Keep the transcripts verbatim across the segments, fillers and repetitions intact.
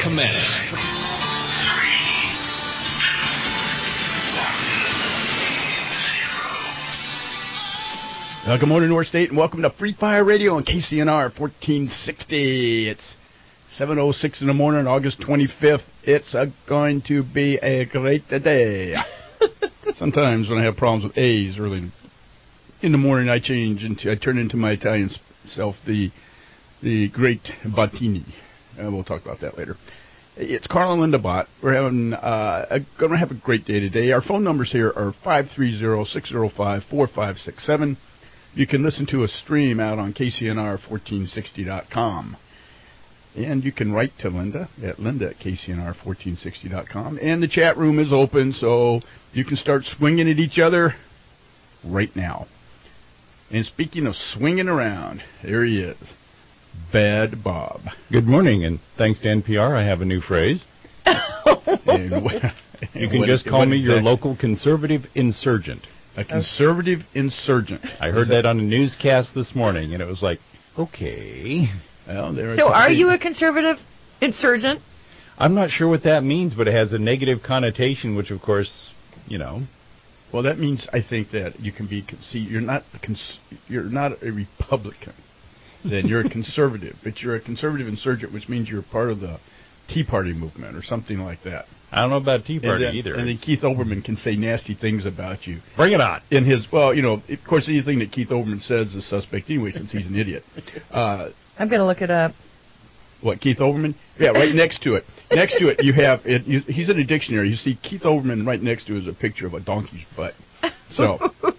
commence. Uh, good morning, North State, and welcome to Free Fire Radio on K C N R fourteen sixty. It's seven oh six in the morning, August twenty-fifth. It's uh, going to be a great day. Sometimes when I have problems with A's early in the morning, I change into, I turn into my Italian self, the the great Bottini. Uh, we'll talk about that later. It's Carl and Linda Bott. We're having uh, going to have a great day today. Our phone numbers here are five three zero, six zero five, four five six seven. You can listen to a stream out on K C N R fourteen sixty dot com. And you can write to Linda at linda at K C N R fourteen sixty dot com. And the chat room is open, so you can start swinging at each other right now. And speaking of swinging around, there he is, Bad Bob. Good morning, and thanks to N P R, I have a new phrase. and what, you can what, just call me exactly? your local conservative insurgent. A conservative insurgent. I heard that? that on a newscast this morning, and it was like, okay. Well, there so are you a conservative insurgent? I'm not sure what that means, but it has a negative connotation, which, of course, you know. Well, that means, I think, that you can be, see, you're not, cons- you're not a Republican. Then you're a conservative. But you're a conservative insurgent, which means you're part of the Tea Party movement or something like that. I don't know about Tea Party and then, either. And then Keith Olbermann can say nasty things about you. Bring it on. In his, well, you know, of course, anything that Keith Olbermann says is suspect anyway, since he's an idiot. Uh, I'm going to look it up. What, Keith Olbermann? Yeah, right next to it. Next to it, you have, it, you, he's in a dictionary. You see Keith Olbermann right next to it is a picture of a donkey's butt. So.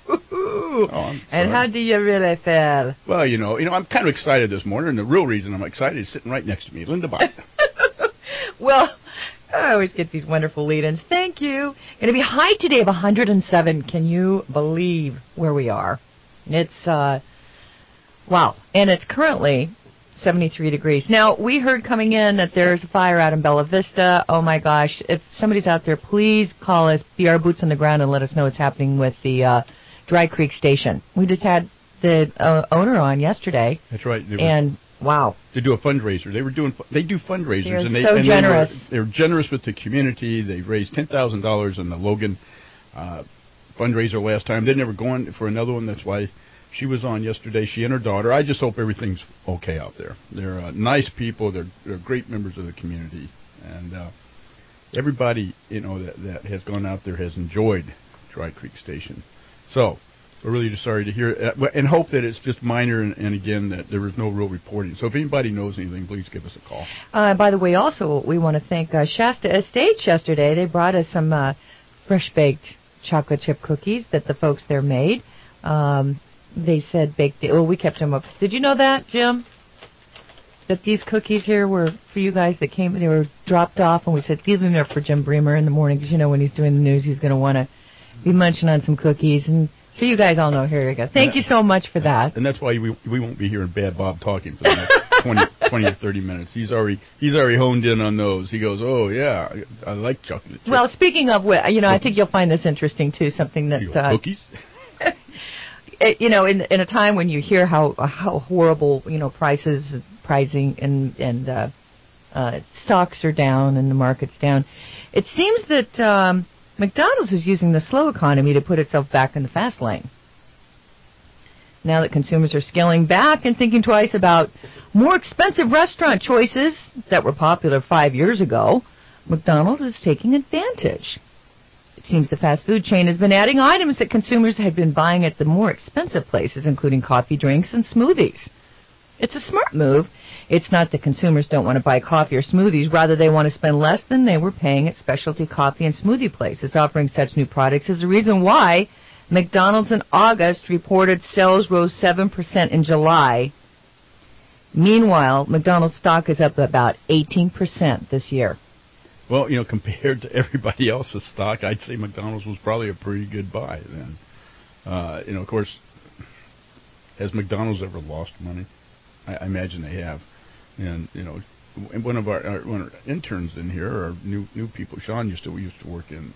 Oh, and how do you really feel? Well, you know, you know, I'm kind of excited this morning, and the real reason I'm excited is sitting right next to me, Linda Bott. Well, I always get these wonderful lead-ins. Thank you. Going to be high today of one hundred seven. Can you believe where we are? It's, uh, wow. And it's currently seventy-three degrees. Now, we heard coming in that there's a fire out in Bella Vista. Oh, my gosh. If somebody's out there, please call us, be our boots on the ground, and let us know what's happening with the uh, Dry Creek Station. We just had the uh, owner on yesterday. That's right. And, wow. To do a fundraiser. They were doing, they do fundraisers. They're and they, so and generous. They were, they were generous with the community. They raised ten thousand dollars in the Logan uh, fundraiser last time. They're never going for another one. That's why she was on yesterday. She and her daughter. I just hope everything's okay out there. They're uh, nice people. They're, they're great members of the community. And uh, everybody, you know, that, that has gone out there has enjoyed Dry Creek Station. So we're really just sorry to hear it, and hope that it's just minor, and, and again, that there was no real reporting. So if anybody knows anything, please give us a call. Uh, by the way, also, we want to thank uh, Shasta Estates yesterday. They brought us some uh, fresh-baked chocolate chip cookies that the folks there made. Um, they said baked. Well, we kept them up. Did you know that, Jim? That these cookies here were for you guys that came, they were dropped off, and we said, leave them there for Jim Bremer in the morning, because, you know, when he's doing the news, he's going to want to be munching on some cookies. And so you guys all know, here you go. Thank you so much for that. And that's why we we won't be hearing Bad Bob talking for the next twenty, twenty or thirty minutes. He's already he's already honed in on those. He goes, oh, yeah, I like chocolate chips. Well, speaking of, you know, I think you'll find this interesting, too, something that... Uh, cookies? You know, in in a time when you hear how how horrible, you know, prices, pricing, and, and uh, uh, stocks are down and the market's down, it seems that... Um, McDonald's is using the slow economy to put itself back in the fast lane. Now that consumers are scaling back and thinking twice about more expensive restaurant choices that were popular five years ago, McDonald's is taking advantage. It seems the fast food chain has been adding items that consumers had been buying at the more expensive places, including coffee, drinks, and smoothies. It's a smart move. It's not that consumers don't want to buy coffee or smoothies. Rather, they want to spend less than they were paying at specialty coffee and smoothie places. Offering such new products is the reason why McDonald's in August reported sales rose seven percent in July. Meanwhile, McDonald's stock is up about eighteen percent this year. Well, you know, compared to everybody else's stock, I'd say McDonald's was probably a pretty good buy then. Uh, you know, of course, has McDonald's ever lost money? I, I imagine they have. And, you know, one of our, our, one of our interns in here are new new people. Sean used to we used to work in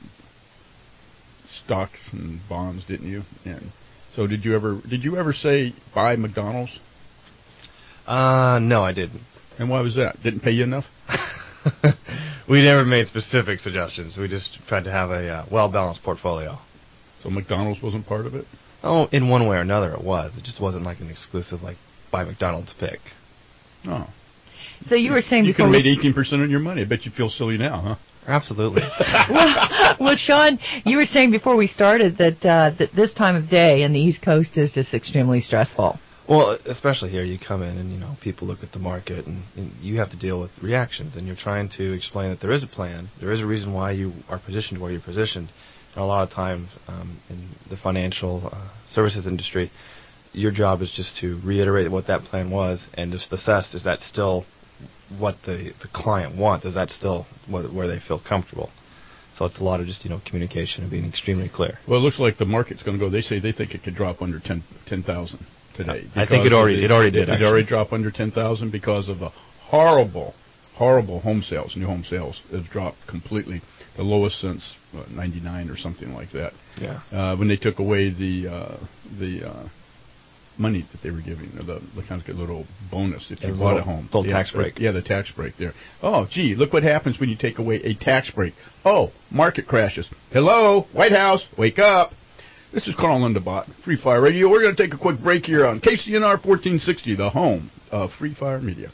stocks and bonds, didn't you? And so did you ever did you ever say buy McDonald's? Uh, no, I didn't. And why was that? Didn't pay you enough? we never made specific suggestions. We just tried to have a uh, well-balanced portfolio. So McDonald's wasn't part of it? Oh, in one way or another it was. It just wasn't like an exclusive, like, buy McDonald's pick. Oh. So you were saying you before could have we made eighteen percent on your money. I bet you feel silly now, huh? Absolutely. well, well, Sean, you were saying before we started that uh, that this time of day in the East Coast is just extremely stressful. Well, especially here, you come in and, you know, people look at the market and, and you have to deal with reactions, and you're trying to explain that there is a plan, there is a reason why you are positioned where you're positioned. And a lot of times um, in the financial uh, services industry, your job is just to reiterate what that plan was and just assess, is that still what the, the client wants? Is that still what, where they feel comfortable? So it's a lot of just, you know, communication and being extremely clear. Well, it looks like the market's going to go. They say they think it could drop under ten thousand today. I think it already the, it already did. It already dropped under ten thousand because of the horrible, horrible home sales. New home sales have dropped completely, the lowest since what, ninety-nine or something like that. Yeah. Uh, when they took away the uh, the uh, money that they were giving, the, the kind of little bonus if you a bought little, a home. Little yeah, tax break. Yeah, the tax break there. Oh, gee, look what happens when you take away a tax break. Oh, market crashes. Hello, White House, wake up. This is Carl Lindebot, Free Fire Radio. We're going to take a quick break here on K C N R fourteen sixty, the home of Free Fire Media.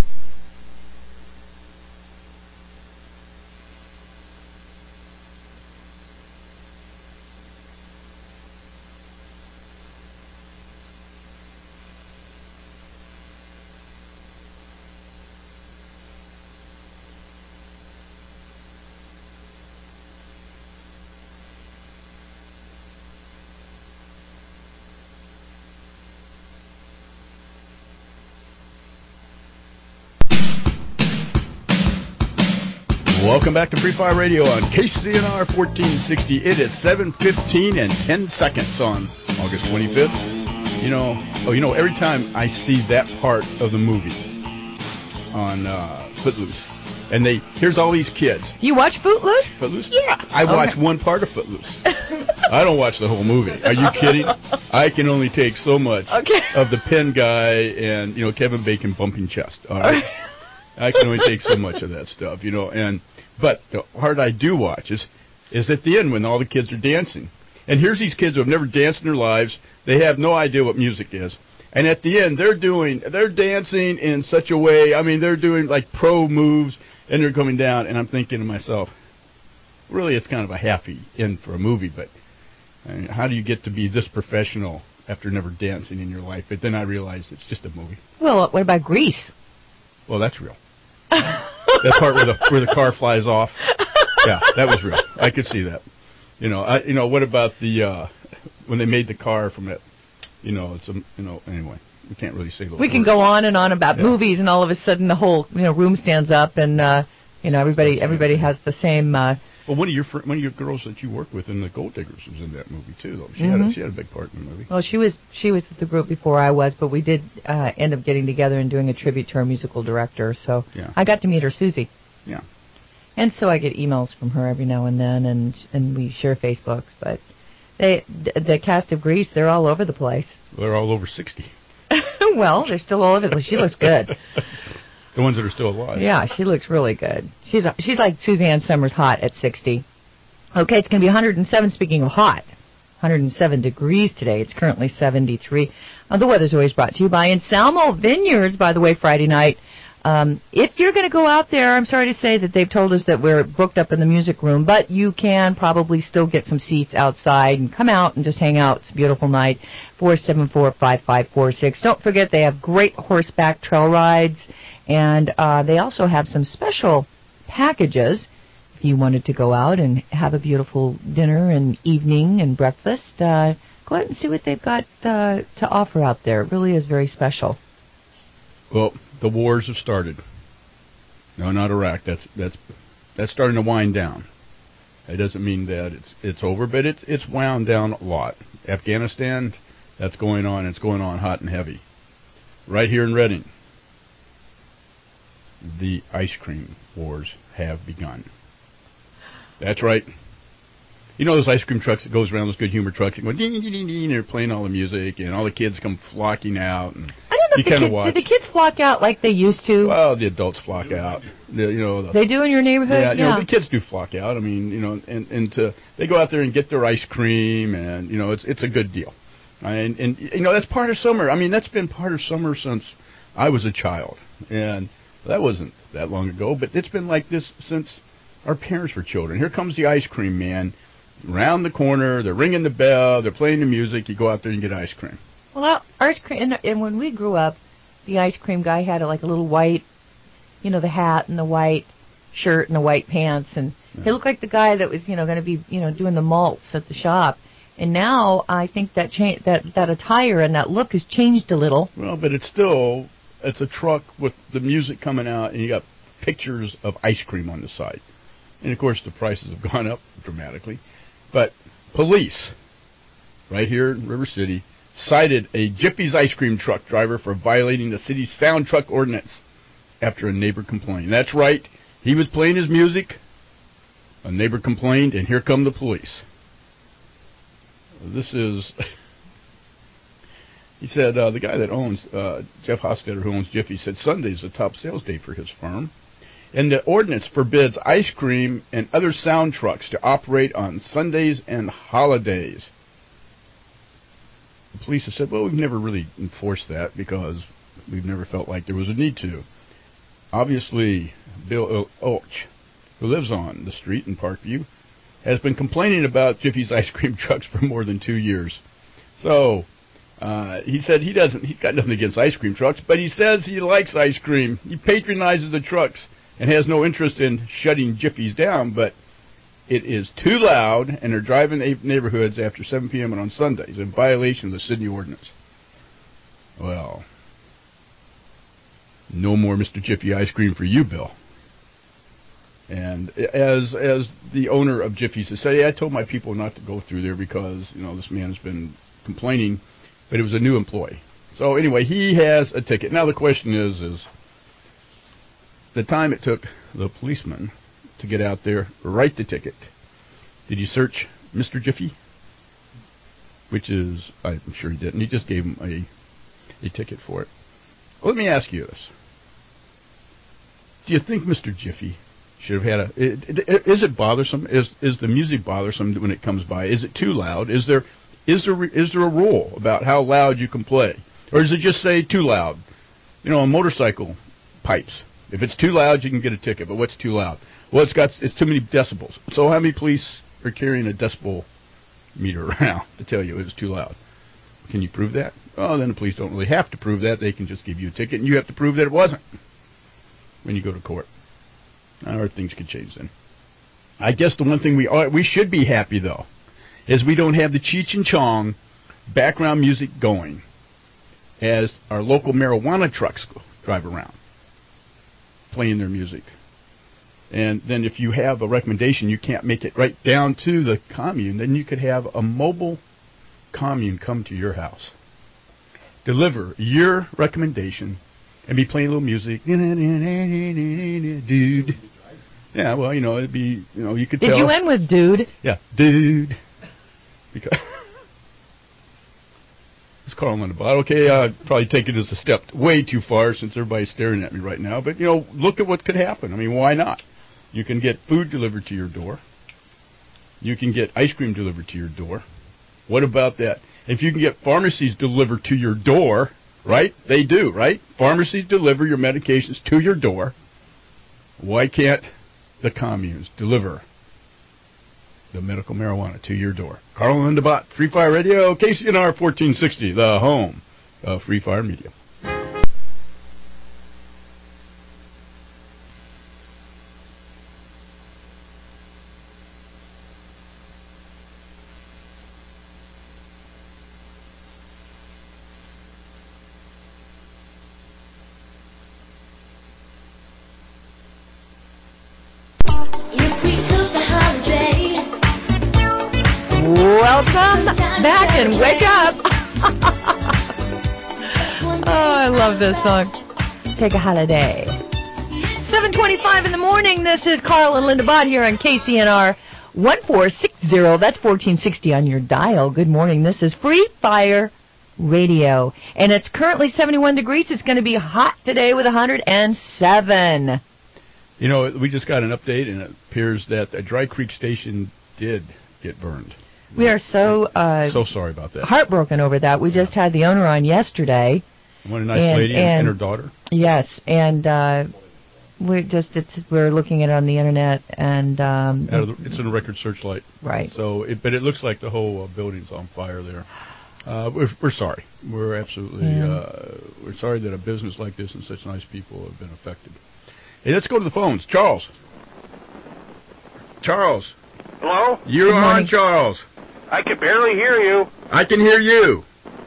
Welcome back to Free Fire Radio on K C N R fourteen sixty. It is seven fifteen and ten seconds on August twenty-fifth. You know, oh, you know, every time I see that part of the movie on uh, Footloose, and they here's all these kids. You watch Footloose? Footloose? Yeah. I watch okay. one part of Footloose. I don't watch the whole movie. Are you kidding? I can only take so much okay. of the pen guy and, you know, Kevin Bacon bumping chest. All right. I can only take so much of that stuff, you know. And but the part I do watch is is at the end when all the kids are dancing. And here's these kids who have never danced in their lives. They have no idea what music is. And at the end, they're doing, they're dancing in such a way. I mean, they're doing like pro moves, and they're coming down. And I'm thinking to myself, really, it's kind of a happy end for a movie. But I mean, how do you get to be this professional after never dancing in your life? But then I realized it's just a movie. Well, what about Grease? Well, that's real. That part where the where the car flies off. Yeah, that was real. I could see that. You know, I you know what about the uh, when they made the car from it? You know, it's a you know anyway. We can't really say those. We can words. go on and on about yeah. movies, and all of a sudden the whole you know room stands up, and uh, you know everybody everybody has the same. Uh, well, one of your fr- one of your girls that you worked with in the Gold Diggers was in that movie too, though. She mm-hmm. had a, she had a big part in the movie. Well, she was she was with the group before I was, but we did uh, end up getting together and doing a tribute to our musical director. So yeah. I got to meet her, Susie. Yeah. And so I get emails from her every now and then, and and we share Facebooks. But they the, the cast of Grease, they're all over the place. Well, they're all over sixty. Well, they're still all over the place. She looks good. The ones that are still alive. Yeah, she looks really good. She's she's like Suzanne Summers hot at sixty. Okay, it's going to be one hundred seven, speaking of hot. one hundred seven degrees today. It's currently seventy-three. Uh, the weather's always brought to you by Anselmo Vineyards, by the way, Friday night. Um, if you're going to go out there, I'm sorry to say that they've told us that we're booked up in the music room, but you can probably still get some seats outside and come out and just hang out. It's a beautiful night. four seven four, five five four six. Don't forget they have great horseback trail rides, and uh, they also have some special packages. If you wanted to go out and have a beautiful dinner and evening and breakfast, uh, go out and see what they've got uh, to offer out there. It really is very special. Well, the wars have started. No, not Iraq. That's that's that's starting to wind down. It doesn't mean that it's it's over, but it's it's wound down a lot. Afghanistan, that's going on. It's going on hot and heavy. Right here in Reading, the ice cream wars have begun. That's right. You know those ice cream trucks that goes around, those good humor trucks that go ding ding ding ding, and they're playing all the music, and all the kids come flocking out. And I don't you kind of watch. Do the kids flock out like they used to? Well, the adults flock out. The, you know, the, they do in your neighborhood? Yeah, you yeah. know, the kids do flock out. I mean, you know, and, and to, they go out there and get their ice cream, and, you know, it's it's a good deal. And, and, you know, that's part of summer. I mean, that's been part of summer since I was a child. And that wasn't that long ago, but it's been like this since our parents were children. Here comes the ice cream man. Round the corner, they're ringing the bell, they're playing the music, you go out there and get ice cream. Well, ice cream, and, and when we grew up, the ice cream guy had a, like a little white, you know, the hat and the white shirt and the white pants, and yeah. he looked like the guy that was, you know, going to be, you know, doing the malts at the shop. And now I think that cha- that that attire and that look has changed a little. Well, but it's still, it's a truck with the music coming out, and you got pictures of ice cream on the side. And, of course, the prices have gone up dramatically. But police, right here in River City, cited a Jiffy's ice cream truck driver for violating the city's sound truck ordinance after a neighbor complained. That's right. He was playing his music. A neighbor complained, and here come the police. This is, he said, uh, the guy that owns, uh, Jeff Hostetter, who owns Jiffy, said Sunday's a top sales day for his firm. And the ordinance forbids ice cream and other sound trucks to operate on Sundays and holidays. The police have said, well, we've never really enforced that because we've never felt like there was a need to. Obviously, Bill Olch, who lives on the street in Parkview, has been complaining about Jiffy's ice cream trucks for more than two years. So, uh, he said he doesn't, he's got nothing against ice cream trucks, but he says he likes ice cream. He patronizes the trucks and has no interest in shutting Jiffy's down, but it is too loud, and they're driving neighborhoods after seven p.m. and on Sundays in violation of the city ordinance. Well, no more Mister Jiffy ice cream for you, Bill. And as as the owner of Jiffy's has said, hey, I told my people not to go through there because, you know, this man has been complaining, but it was a new employee. So anyway, he has a ticket. Now the question is, is the time it took the policeman to get out there, write the ticket, did he search Mister Jiffy? Which is, I'm sure he didn't. He just gave him a, a ticket for it. Well, let me ask you this. Do you think Mister Jiffy should have had a... It, it, is it bothersome? Is is the music bothersome when it comes by? Is it too loud? Is there is there is there a rule about how loud you can play? Or does it just say too loud? You know, on motorcycle pipes. If it's too loud, you can get a ticket. But what's too loud? Well, it's got it's too many decibels. So how many police are carrying a decibel meter around to tell you it was too loud? Can you prove that? Oh, then the police don't really have to prove that. They can just give you a ticket, and you have to prove that it wasn't when you go to court. Or things could change then. I guess the one thing we are, we should be happy, though, is we don't have the Cheech and Chong background music going as our local marijuana trucks drive around playing their music. And then if you have a recommendation, you can't make it right down to the commune, then you could have a mobile commune come to your house, deliver your recommendation, and be playing a little music. Dude. Yeah, well, you know, it'd be, you know, you could Did tell. Did you end with dude? Yeah, dude. Because it's Carl Lindebot. Okay, I'd probably take it as a step way too far since everybody's staring at me right now. But, you know, look at what could happen. I mean, why not? You can get food delivered to your door. You can get ice cream delivered to your door. What about that? If you can get pharmacies delivered to your door, right? They do, right? Pharmacies deliver your medications to your door. Why can't the communes deliver the medical marijuana to your door? Carl Lindebot, Free Fire Radio, K C N R fourteen sixty, the home of Free Fire Media. Welcome back and wake up. Oh, I love this song. Take a holiday. seven twenty-five in the morning. This is Carl and Linda Bott here on K C N R one four six zero. That's fourteen sixty on your dial. Good morning. This is Free Fire Radio. And it's currently seventy-one degrees. It's going to be hot today with one hundred seven. You know, we just got an update, and it appears that a Dry Creek station did get burned. We are so uh, so sorry about that. Heartbroken over that. We just had the owner on yesterday. What a nice and, lady and, and her daughter. Yes, and uh, we just it's we're looking at it on the internet, and um, the, it's in a record searchlight. Right. So, it, but it looks like the whole uh, building's on fire there. Uh, we're, we're sorry. We're absolutely yeah. uh, we're sorry that a business like this and such nice people have been affected. Hey, let's go to the phones. Charles. Charles. Hello? You're on, Charles. I can barely hear you. I can hear you.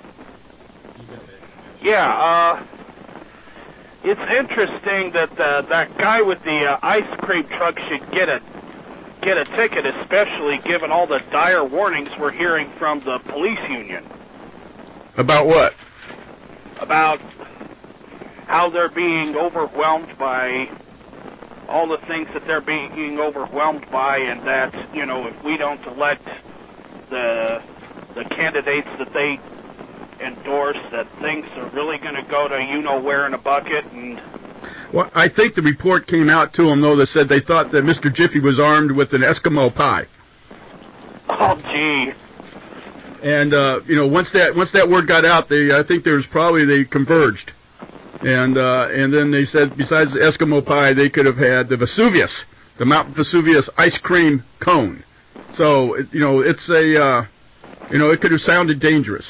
Yeah, uh, it's interesting that uh, that guy with the uh, ice cream truck should get a get a ticket, especially given all the dire warnings we're hearing from the police union. About what? About how they're being overwhelmed by all the things that they're being overwhelmed by, and that, you know, if we don't elect the the candidates that they endorse, that things are really going to go to you-know-where in a bucket. And well, I think the report came out to them, though, that said they thought that Mister Jiffy was armed with an Eskimo pie. Oh, gee. And, uh, you know, once that once that word got out, they I think there was probably, they converged. And uh, and then they said, besides the Eskimo pie, they could have had the Vesuvius, the Mount Vesuvius ice cream cone. So, it, you know, it's a, uh, you know, it could have sounded dangerous.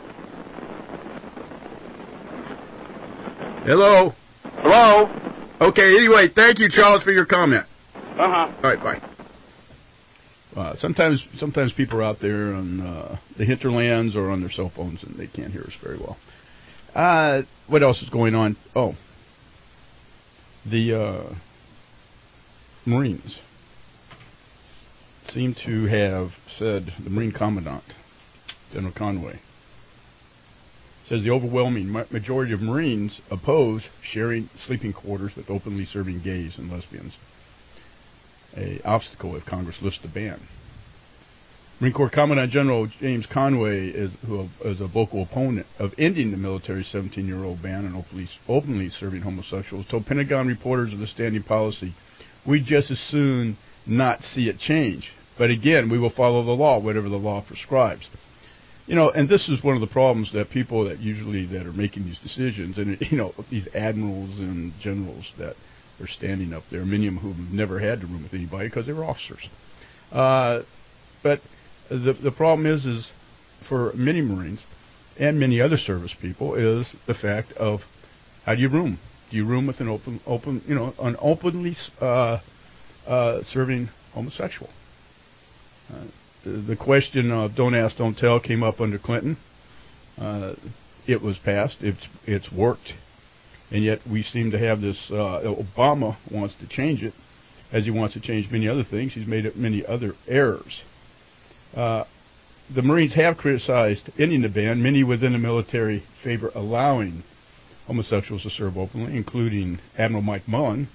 Hello? Hello? Okay, anyway, thank you, Charles, for your comment. Uh-huh. All right, bye. Uh, sometimes sometimes people are out there on uh, the hinterlands or on their cell phones, and they can't hear us very well. Uh, what else is going on? Oh, the uh, Marines seem to have said, the Marine Commandant, General Conway, says the overwhelming majority of Marines oppose sharing sleeping quarters with openly serving gays and lesbians, a obstacle if Congress lifts the ban. Marine Corps Commandant General James Conway is, who is a vocal opponent of ending the military's seventeen-year-old ban on openly, openly serving homosexuals, told Pentagon reporters of the standing policy, "We just as soon not see it change. But again, we will follow the law, whatever the law prescribes." You know, and this is one of the problems that people that usually that are making these decisions, and, you know, these admirals and generals that are standing up there, many of them who have never had to room with anybody because they were officers. Uh, but the the problem is, is for many Marines and many other service people is the fact of how do you room? Do you room with an open, open, you know, an openly uh, uh, serving homosexual? Uh, The question of "don't ask, don't tell" came up under Clinton. Uh, it was passed. It's it's worked, and yet we seem to have this. Uh, Obama wants to change it, as he wants to change many other things. He's made many other errors. Uh, the Marines have criticized ending the ban. Many within the military favor allowing homosexuals to serve openly, including Admiral Mike Mullen.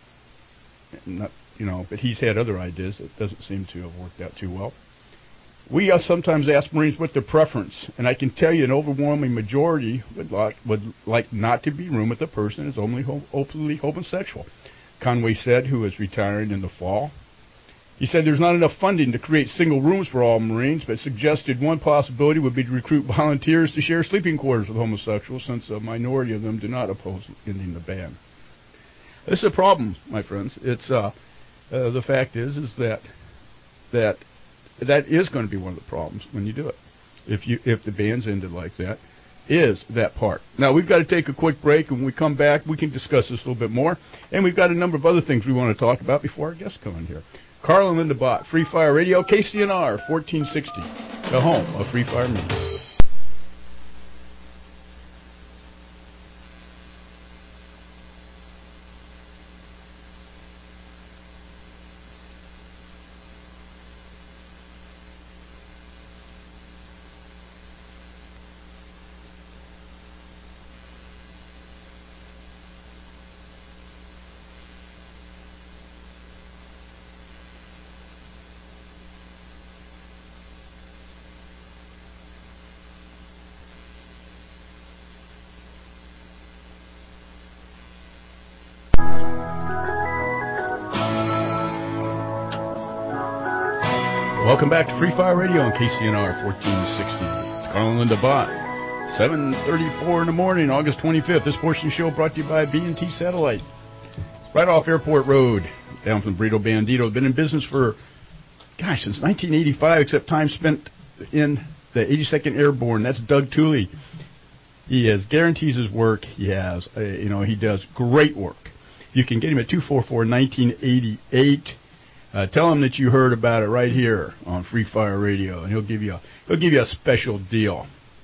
Not, you know, but he's had other ideas that doesn't seem to have worked out too well. We uh, sometimes ask Marines what their preference, and I can tell you an overwhelming majority would like, would like not to be room with a person who is openly, ho- openly homosexual. Conway said, who is retiring in the fall. He said there's not enough funding to create single rooms for all Marines, but suggested one possibility would be to recruit volunteers to share sleeping quarters with homosexuals, since a minority of them do not oppose ending the ban. This is a problem, my friends. It's uh, uh, the fact is is that that that is going to be one of the problems when you do it. If you if the ban's ended like that, is that part. Now we've got to take a quick break, and when we come back, we can discuss this a little bit more. And we've got a number of other things we want to talk about before our guests come in here. Carl and Linda Bott, Free Fire Radio, K C N R fourteen sixty, the home of Free Fire Media. Welcome back to Free Fire Radio on K C N R fourteen sixty. It's Carl and Linda Bott. seven thirty-four in the morning, August twenty-fifth. This portion of the show brought to you by B and T Satellite. Right off Airport Road, down from Burrito Bandito. Been in business for, gosh, since nineteen eighty-five, except time spent in the eighty-second Airborne. That's Doug Tooley. He has guarantees his work. He has, uh, you know, he does great work. You can get him at two four four, one nine eight eight. Uh, tell him that you heard about it right here on Free Fire Radio, and he'll give you a, he'll give you a special deal.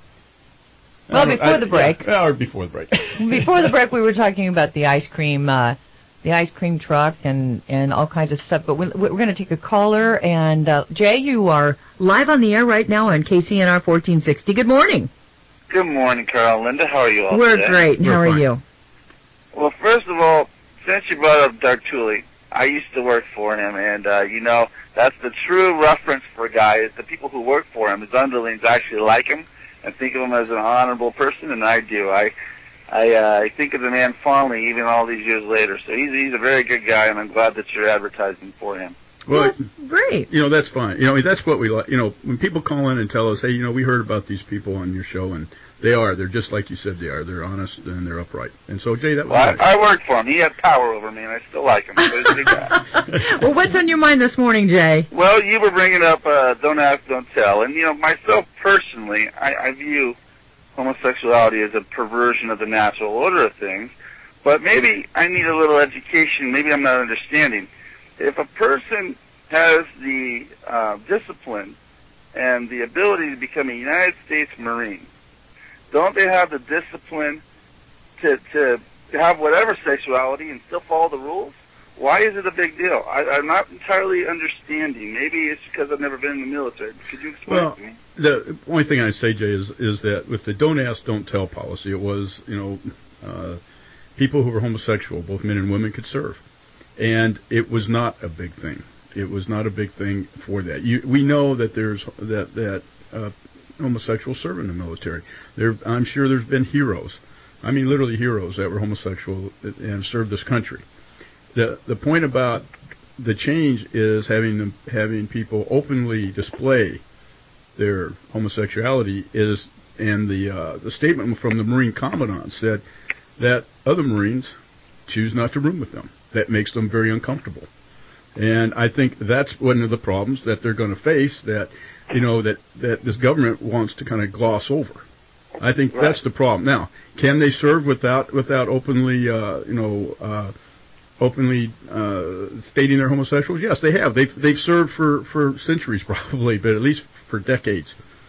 Well, before I, the break. Yeah, or before the break. Before the break, we were talking about the ice cream, uh, the ice cream truck, and, and all kinds of stuff. But we, we're going to take a caller. And uh, Jay, you are live on the air right now on K C N R fourteen sixty. Good morning. Good morning, Carl. Linda, how are you all We're today? great. We're how are fine. you? Well, first of all, since you brought up Doug Tooley, I used to work for him, and, uh, you know, that's the true reference for a guy is the people who work for him, his underlings actually like him and think of him as an honorable person, and I do. I I, uh, I think of the man fondly even all these years later. So he's, he's a very good guy, and I'm glad that you're advertising for him. Well, well, great. You know, that's fine. You know, that's what we like. You know, when people call in and tell us, hey, you know, we heard about these people on your show, and they are. They're just like you said they are. They're honest and they're upright. And so, Jay, that was Well, nice. I, I worked for him. He had power over me, and I still like him. So he's a good guy. Well, what's on your mind this morning, Jay? Well, you were bringing up uh, Don't Ask, Don't Tell. And, you know, myself personally, I, I view homosexuality as a perversion of the natural order of things. But maybe I need a little education. Maybe I'm not understanding. If a person has the uh, discipline and the ability to become a United States Marine, don't they have the discipline to, to have whatever sexuality and still follow the rules? Why is it a big deal? I, I'm not entirely understanding. Maybe it's because I've never been in the military. Could you explain well, it to me? The only thing I say, Jay, is is that with the Don't Ask, Don't Tell policy, it was, you know, uh, people who were homosexual, both men and women, could serve. And it was not a big thing. It was not a big thing for that. You, we know that there's that that uh, homosexuals serve in the military. There, I'm sure there's been heroes. I mean, literally heroes that were homosexual and served this country. The the point about the change is having them, having people openly display their homosexuality is, and the uh, the statement from the Marine Commandant said that other Marines choose not to room with them. That makes them very uncomfortable. And I think that's one of the problems that they're going to face, that, you know, that, that this government wants to kind of gloss over. I think right. That's the problem. Now, can they serve without without openly, uh, you know, uh, openly uh, stating they're homosexuals? Yes, they have. They've they've served for, for centuries probably, but at least for decades.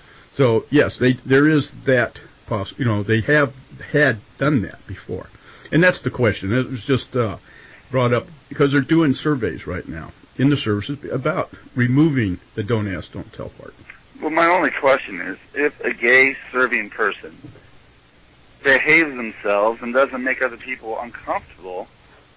So yes, they there is that poss- You know, they have had done that before, and that's the question. It was just uh, brought up because they're doing surveys right now in the services about removing the Don't Ask, Don't Tell part. Well, my only question is, if a gay serving person behaves themselves and doesn't make other people uncomfortable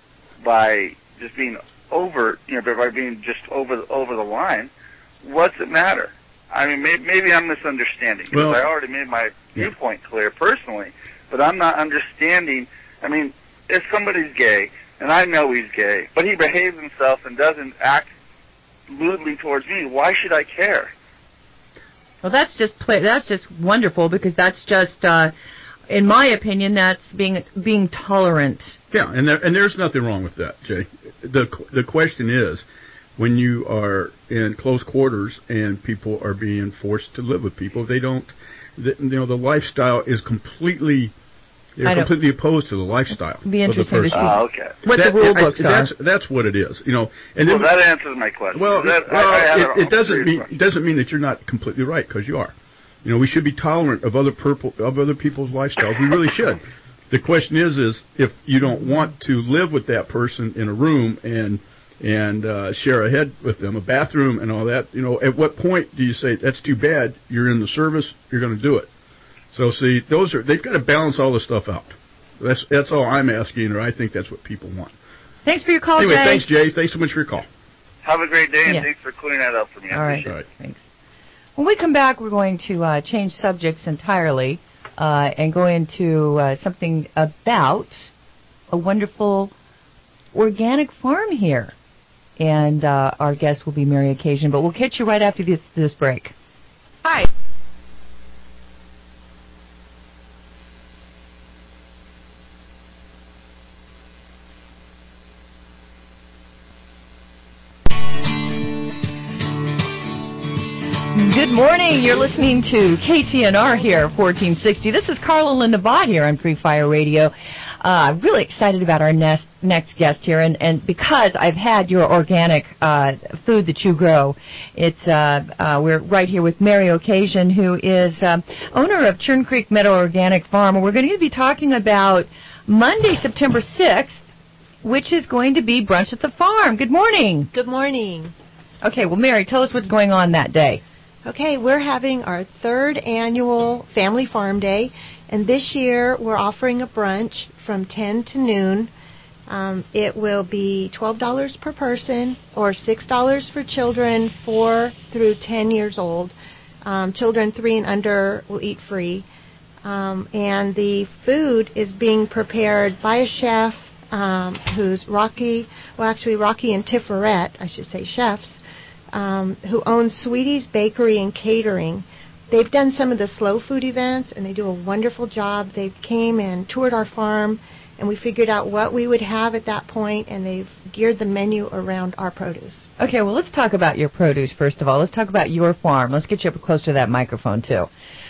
by just being over, you know, by being just over over the line, what's it matter? I mean, maybe, maybe I'm misunderstanding, because well, I already made my yeah. viewpoint clear personally, but I'm not understanding. I mean, if somebody's gay, and I know he's gay, but he behaves himself and doesn't act lewdly towards me, why should I care? Well, that's just play, that's just wonderful, because that's just, uh, in my opinion, that's being being tolerant. Yeah, and there, and there's nothing wrong with that, Jay. The the question is, when you are in close quarters and people are being forced to live with people, they don't, the, you know, the lifestyle is completely, they're completely opposed to the lifestyle. It'd be interesting to see oh, okay. what that, the rule books I, are. That's, that's what it is, you know. And well, then, that answers my question. Well, that, well I, I it, it doesn't mean question. it doesn't mean that you're not completely right, because you are. You know, we should be tolerant of other purple, of other people's lifestyles. We really should. The question is, is if you don't want to live with that person in a room and and uh, share a head with them, a bathroom and all that, you know, at what point do you say, that's too bad, you're in the service, you're going to do it? So, see, those are, they've got to balance all this stuff out. That's that's all I'm asking, or I think that's what people want. Thanks for your call, anyway, Jay. thanks, Jay. Thanks so much for your call. Have a great day, and yeah. thanks for clearing that up for me. I all right. appreciate All right. Thanks. When we come back, we're going to uh, change subjects entirely uh, and go into uh, something about a wonderful organic farm here and uh, our guest will be Mary Occasion. But we'll catch you right after this, this break. Hi. Good morning. You're listening to K T N R here, fourteen sixty. This is Carla Linda Bott here on Free Fire Radio. I'm uh, really excited about our next next guest here, and, and because I've had your organic uh, food that you grow, it's uh, uh, we're right here with Mary Occasion, who is um, owner of Churn Creek Meadow Organic Farm, and we're going to be talking about Monday, September sixth, which is going to be Brunch at the Farm. Good morning. Good morning. Okay, well, Mary, tell us what's going on that day. Okay, we're having our third annual Family Farm Day, and this year we're offering a brunch from ten to noon. Um, it will be twelve dollars per person or six dollars for children four through ten years old. Um, children three and under will eat free. Um, and the food is being prepared by a chef um, who's Rocky, well actually Rocky and Tiferet, I should say chefs, Um, who owns Sweetie's Bakery and Catering. They've done some of the slow food events, and they do a wonderful job. They came and toured our farm, and we figured out what we would have at that point, and they've geared the menu around our produce. Okay, well, let's talk about your produce, first of all. Let's talk about your farm. Let's get you up close to that microphone, too.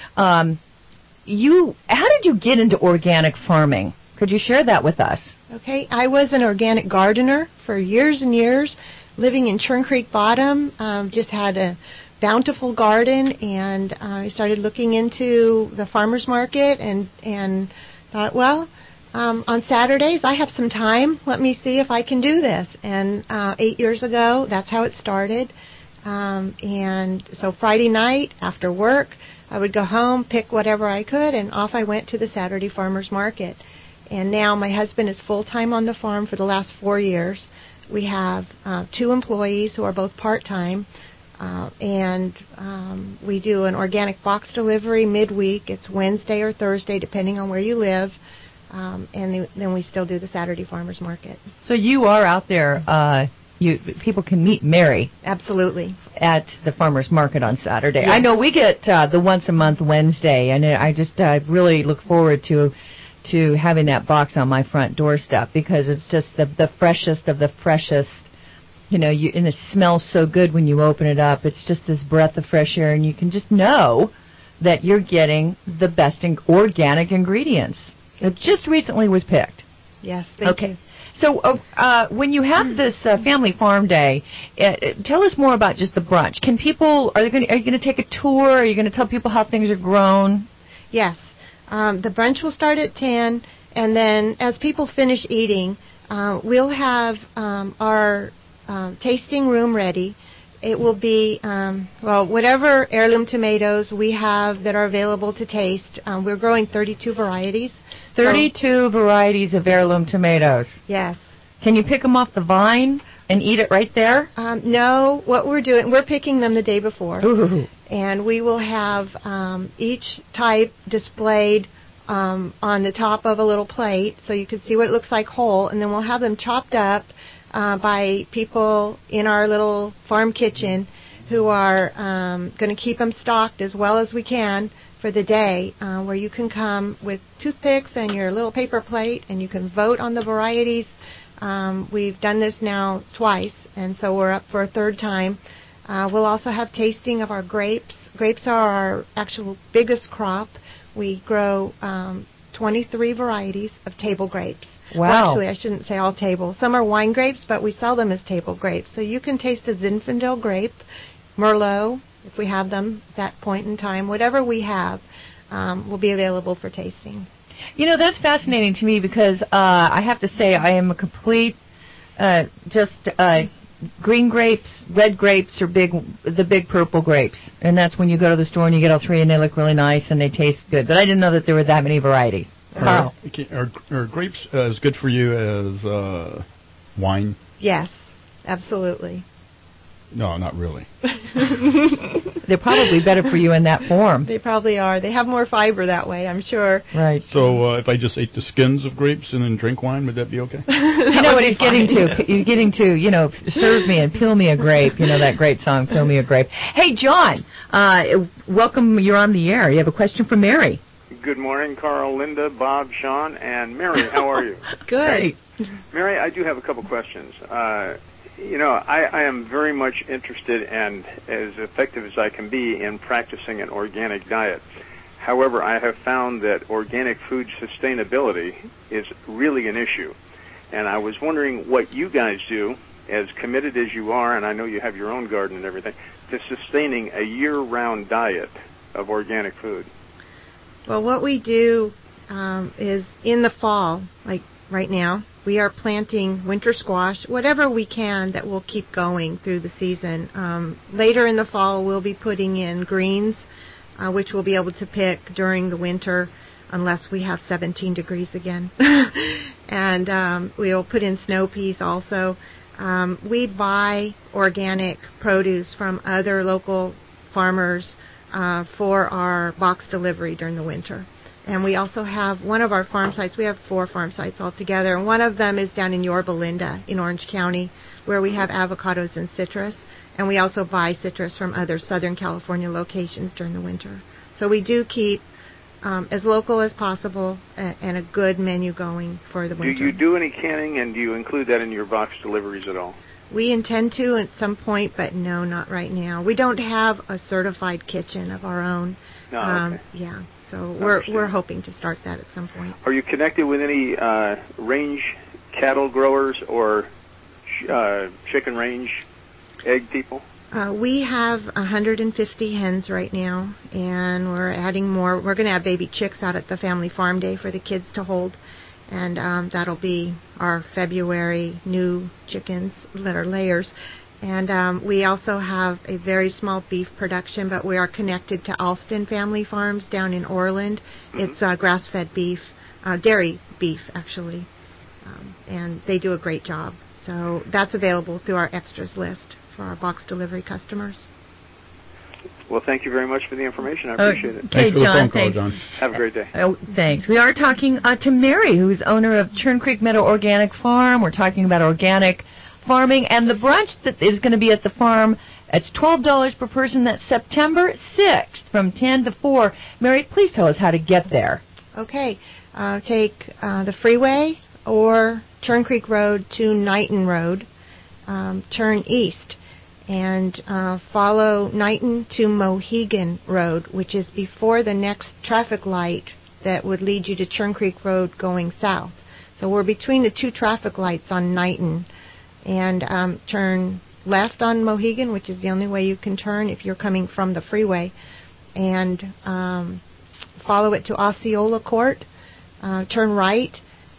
Um, you, how did you get into organic farming? Could you share that with us? Okay, I was an organic gardener for years and years. Living in Churn Creek Bottom, um, just had a bountiful garden, and uh, I started looking into the farmers market and and thought, well, um, on Saturdays I have some time. Let me see if I can do this. And uh, eight years ago, that's how it started. Um, and so Friday night after work, I would go home, pick whatever I could, and off I went to the Saturday farmers market. And now my husband is full-time on the farm for the last four years. We have uh, two employees who are both part-time, uh, and um, we do an organic box delivery midweek. It's Wednesday or Thursday, depending on where you live, um, and then we still do the Saturday farmers market. So you are out there. Uh, you people can meet Mary. Absolutely. At the farmers market on Saturday. Yes. I know we get uh, the once a month Wednesday, and I just uh, really look forward to. to having that box on my front doorstep, because it's just the the freshest of the freshest, you know, you, and it smells so good when you open it up. It's just this breath of fresh air, and you can just know that you're getting the best in organic ingredients. It just recently was picked. Yes, thank okay. you. So uh, uh, when you have this uh, family farm day, uh, tell us more about just the brunch. Can people, are, they gonna, are you going to take a tour? Are you going to tell people how things are grown? Yes. Um, the brunch will start at ten, and then as people finish eating, uh, we'll have um, our uh, tasting room ready. It will be, um, well, whatever heirloom tomatoes we have that are available to taste. Um, we're growing thirty-two varieties. thirty-two so, varieties of heirloom tomatoes. Yes. Can you pick them off the vine and eat it right there? Um, no, what we're doing, we're picking them the day before. Ooh. And we will have um, each type displayed um, on the top of a little plate so you can see what it looks like whole, and then we'll have them chopped up uh, by people in our little farm kitchen who are um, going to keep them stocked as well as we can for the day, uh, where you can come with toothpicks and your little paper plate and you can vote on the varieties. Um, we've done this now twice, and so we're up for a third time. Uh, we'll also have tasting of our grapes. Grapes are our actual biggest crop. We grow um, twenty-three varieties of table grapes. Wow. Well, actually, I shouldn't say all table. Some are wine grapes, but we sell them as table grapes. So you can taste a Zinfandel grape, Merlot, if we have them at that point in time. Whatever we have um, will be available for tasting. You know, that's fascinating to me because uh, I have to say I am a complete uh, just... Uh, green grapes, red grapes are big, the big purple grapes, and that's when you go to the store and you get all three, and they look really nice and they taste good. But I didn't know that there were that many varieties. Carl, are, are grapes uh, as good for you as uh, wine? Yes, absolutely. No, not really. They're probably better for you in that form. They probably are. They have more fiber that way, I'm sure. Right. So uh, if I just ate the skins of grapes and then drink wine, would that be okay? You know what he's getting to? He's getting to, you know, serve me and peel me a grape. You know that great song, Peel Me a Grape. Hey, John, uh, welcome. You're on the air. You have a question for Mary. Good morning, Carl, Linda, Bob, Sean, and Mary. How are you? Good. Mary, I do have a couple questions. Uh, you know, I, I am very much interested and as effective as I can be in practicing an organic diet. However, I have found that organic food sustainability is really an issue. And I was wondering what you guys do, as committed as you are, and I know you have your own garden and everything, to sustaining a year-round diet of organic food. Well, what we do um, is in the fall, like right now, we are planting winter squash, whatever we can that will keep going through the season. Um, later in the fall, we'll be putting in greens, uh, which we'll be able to pick during the winter, unless we have seventeen degrees again. And um, we'll put in snow peas also. Um, we buy organic produce from other local farmers uh, for our box delivery during the winter. And we also have one of our farm sites. We have four farm sites altogether. And one of them is down in Yorba Linda in Orange County, where we have avocados and citrus. And we also buy citrus from other Southern California locations during the winter. So we do keep um, as local as possible a, and a good menu going for the winter. Do you do any canning, and do you include that in your box deliveries at all? We intend to at some point, but no, not right now. We don't have a certified kitchen of our own. No, um, okay. Yeah, so we're we're hoping to start that at some point. Are you connected with any uh, range cattle growers or sh- uh, chicken range egg people? Uh, we have one hundred fifty hens right now, and we're adding more. We're going to have baby chicks out at the family farm day for the kids to hold. And um, that'll be our February new chickens that are layers. And um, we also have a very small beef production, but we are connected to Alston Family Farms down in Orland. Mm-hmm. It's uh, grass-fed beef, uh, dairy beef, actually. Um, and they do a great job. So that's available through our extras list for our box delivery customers. Well, thank you very much for the information. I appreciate uh, it. Okay, thanks for John, the phone call, thanks. John. Have a great day. Oh, thanks. We are talking uh, to Mary, who's owner of Churn Creek Meadow Organic Farm. We're talking about organic farming and the brunch that is going to be at the farm. It's twelve dollars per person. That's September sixth from ten to four. Mary, please tell us how to get there. Okay. Uh, take uh, the freeway or Churn Creek Road to Knighton Road. Um, turn east. And uh, follow Knighton to Mohegan Road, which is before the next traffic light that would lead you to Churn Creek Road going south. So we're between the two traffic lights on Knighton. And um, turn left on Mohegan, which is the only way you can turn if you're coming from the freeway. And um, follow it to Osceola Court. Uh, turn right.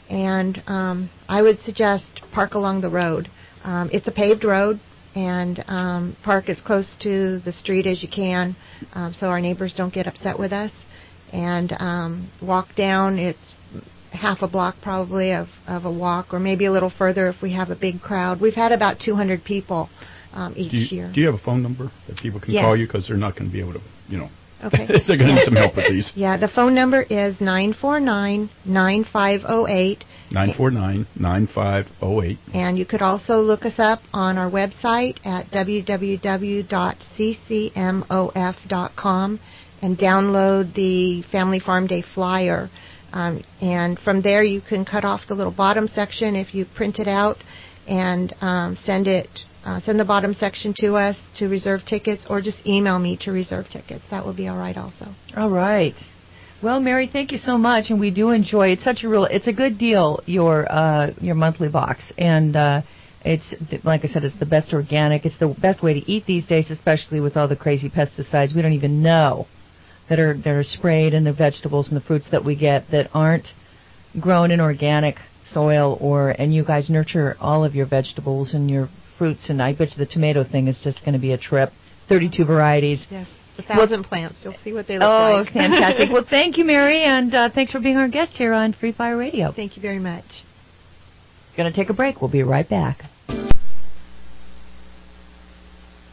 And um, I would suggest park along the road. Um, it's a paved road. And um, park as close to the street as you can, um, so our neighbors don't get upset with us. And um, walk down. It's half a block probably of, of a walk, or maybe a little further if we have a big crowd. We've had about two hundred people um, each do you, year. Do you have a phone number that people can yes. call you, because they're not going to be able to, you know. Okay. They're going to need some help with these. Yeah, the phone number is nine four nine, nine five zero eight. nine four nine, nine five zero eight. And you could also look us up on our website at w w w dot c c m o f dot com and download the Family Farm Day flyer. Um, and from there you can cut off the little bottom section if you print it out and um, send it Uh, send the bottom section to us to reserve tickets, or just email me to reserve tickets. That will be all right also. All right. Well, Mary, thank you so much, and we do enjoy it. It's such a real, it's a good deal, your uh, your monthly box, and uh, it's like I said, it's the best organic. It's the best way to eat these days, especially with all the crazy pesticides we don't even know that are that are sprayed in the vegetables and the fruits that we get that aren't grown in organic soil. Or and you guys nurture all of your vegetables and your fruits, and I bet you the tomato thing is just going to be a trip. thirty-two varieties. Yes, a thousand well, plants. You'll see what they look oh, like. Oh, fantastic. Well, thank you, Mary, and uh, thanks for being our guest here on Free Fire Radio. Thank you very much. Going to take a break. We'll be right back.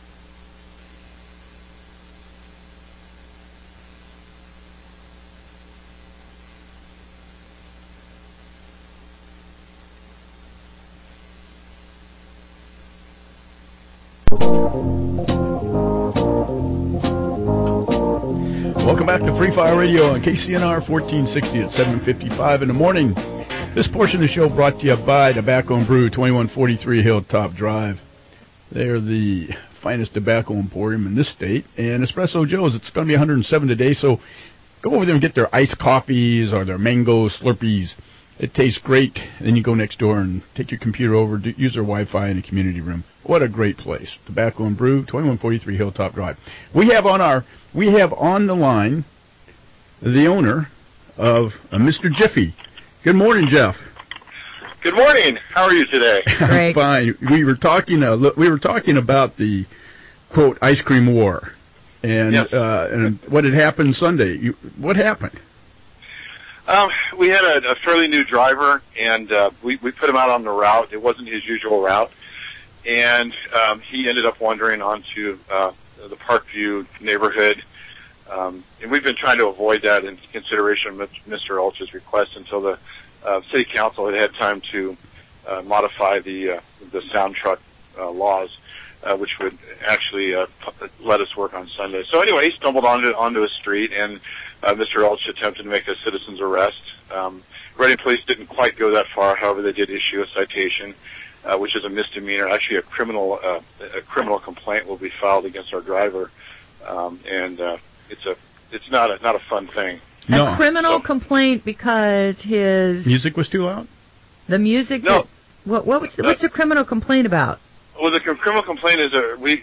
Welcome back to Free Fire Radio on K C N R fourteen sixty at seven fifty-five in the morning. This portion of the show brought to you by Tobacco and Brew, twenty-one forty-three Hilltop Drive. They're the finest tobacco emporium in this state. And Espresso Joe's, it's going to be one hundred seven today, so go over there and get their iced coffees or their mango Slurpees. It tastes great. Then you go next door and take your computer over, do, use their Wi-Fi in the community room. What a great place. Tobacco and Brew, twenty-one forty-three Hilltop Drive. We have on our, we have on the line the owner of uh, Mister Jiffy. Good morning, Jeff. Good morning. How are you today? I'm fine. We were talking. Uh, we were talking about the quote ice cream war, and yes. uh, and what had happened Sunday. You, what happened? Um, we had a, a fairly new driver, and uh, we we put him out on the route. It wasn't his usual route, and um, he ended up wandering onto uh, the Parkview neighborhood. Um, and we've been trying to avoid that in consideration of Mister Ulch's request until the uh, city council had had time to uh, modify the uh, the sound truck uh, laws, uh, which would actually uh, p- let us work on Sunday. So anyway, he stumbled onto onto a street, and uh, Mister Ulch attempted to make a citizen's arrest. Um, Reading Police didn't quite go that far. However, they did issue a citation, uh, which is a misdemeanor. Actually, a criminal uh, a criminal complaint will be filed against our driver, um, and uh, It's a, it's not a, not a fun thing. No. A A criminal so, complaint because his music was too loud. The music. No. That, what, what was, what's the criminal complaint about? Well, the criminal complaint is a we,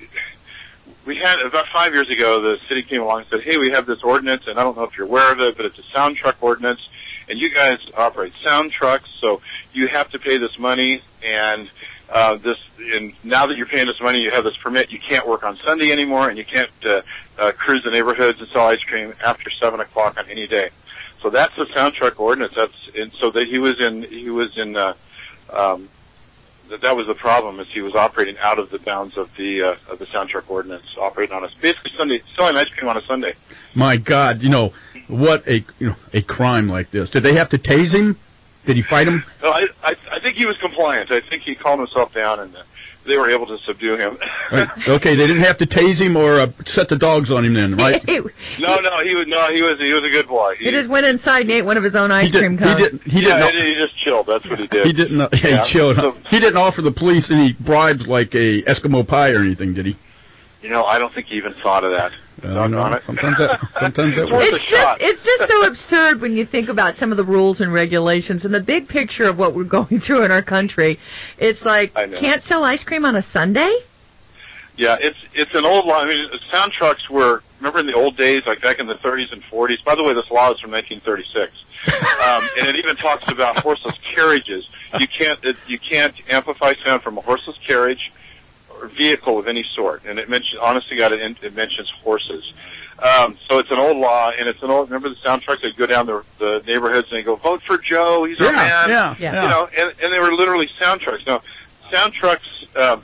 we had about five years ago. The city came along and said, "Hey, we have this ordinance, and I don't know if you're aware of it, but it's a sound truck ordinance, and you guys operate sound trucks, so you have to pay this money and." Uh, this, and now that you're paying this money, you have this permit. You can't work on Sunday anymore, and you can't uh, uh, cruise the neighborhoods and sell ice cream after seven o'clock on any day. So that's the sound truck ordinance. That's and so that he was in. He was in. Uh, um, that that was the problem, is he was operating out of the bounds of the uh, of the sound truck ordinance, operating on a basically Sunday, selling ice cream on a Sunday. My God, you know what a you know a crime like this. Did they have to tase him? Did he fight him? No, I, I I think he was compliant. I think he calmed himself down, and uh, they were able to subdue him. Right. Okay, they didn't have to tase him or uh, set the dogs on him then, right? no, no, he was no, he was he was a good boy. He, he just went inside and ate one of his own ice did, cream cones. He didn't. He yeah, didn't. He just chilled. That's what he did. He didn't. Uh, yeah. He chilled. So, he didn't offer the police any bribes like a Eskimo pie or anything, did he? You know, I don't think he even thought of that. Uh, no, sometimes that sometimes that it's works. It's just, it's just so absurd when you think about some of the rules and regulations and the big picture of what we're going through in our country. It's like, can't sell ice cream on a Sunday? Yeah, it's it's an old law. I mean, sound trucks were, remember in the old days, like back in the thirties and forties. By the way, this law is from nineteen thirty-six, um, and it even talks about horseless carriages. You can't it, you can't amplify sound from a horseless carriage or vehicle of any sort. And it mentions, honestly, God, it, it mentions horses. Um, so it's an old law, and it's an old. Remember the sound trucks? They go down the, the neighborhoods and they go, "Vote for Joe, he's yeah, our man." Yeah, yeah. You know, and, and they were literally sound trucks. Now, sound trucks. Uh,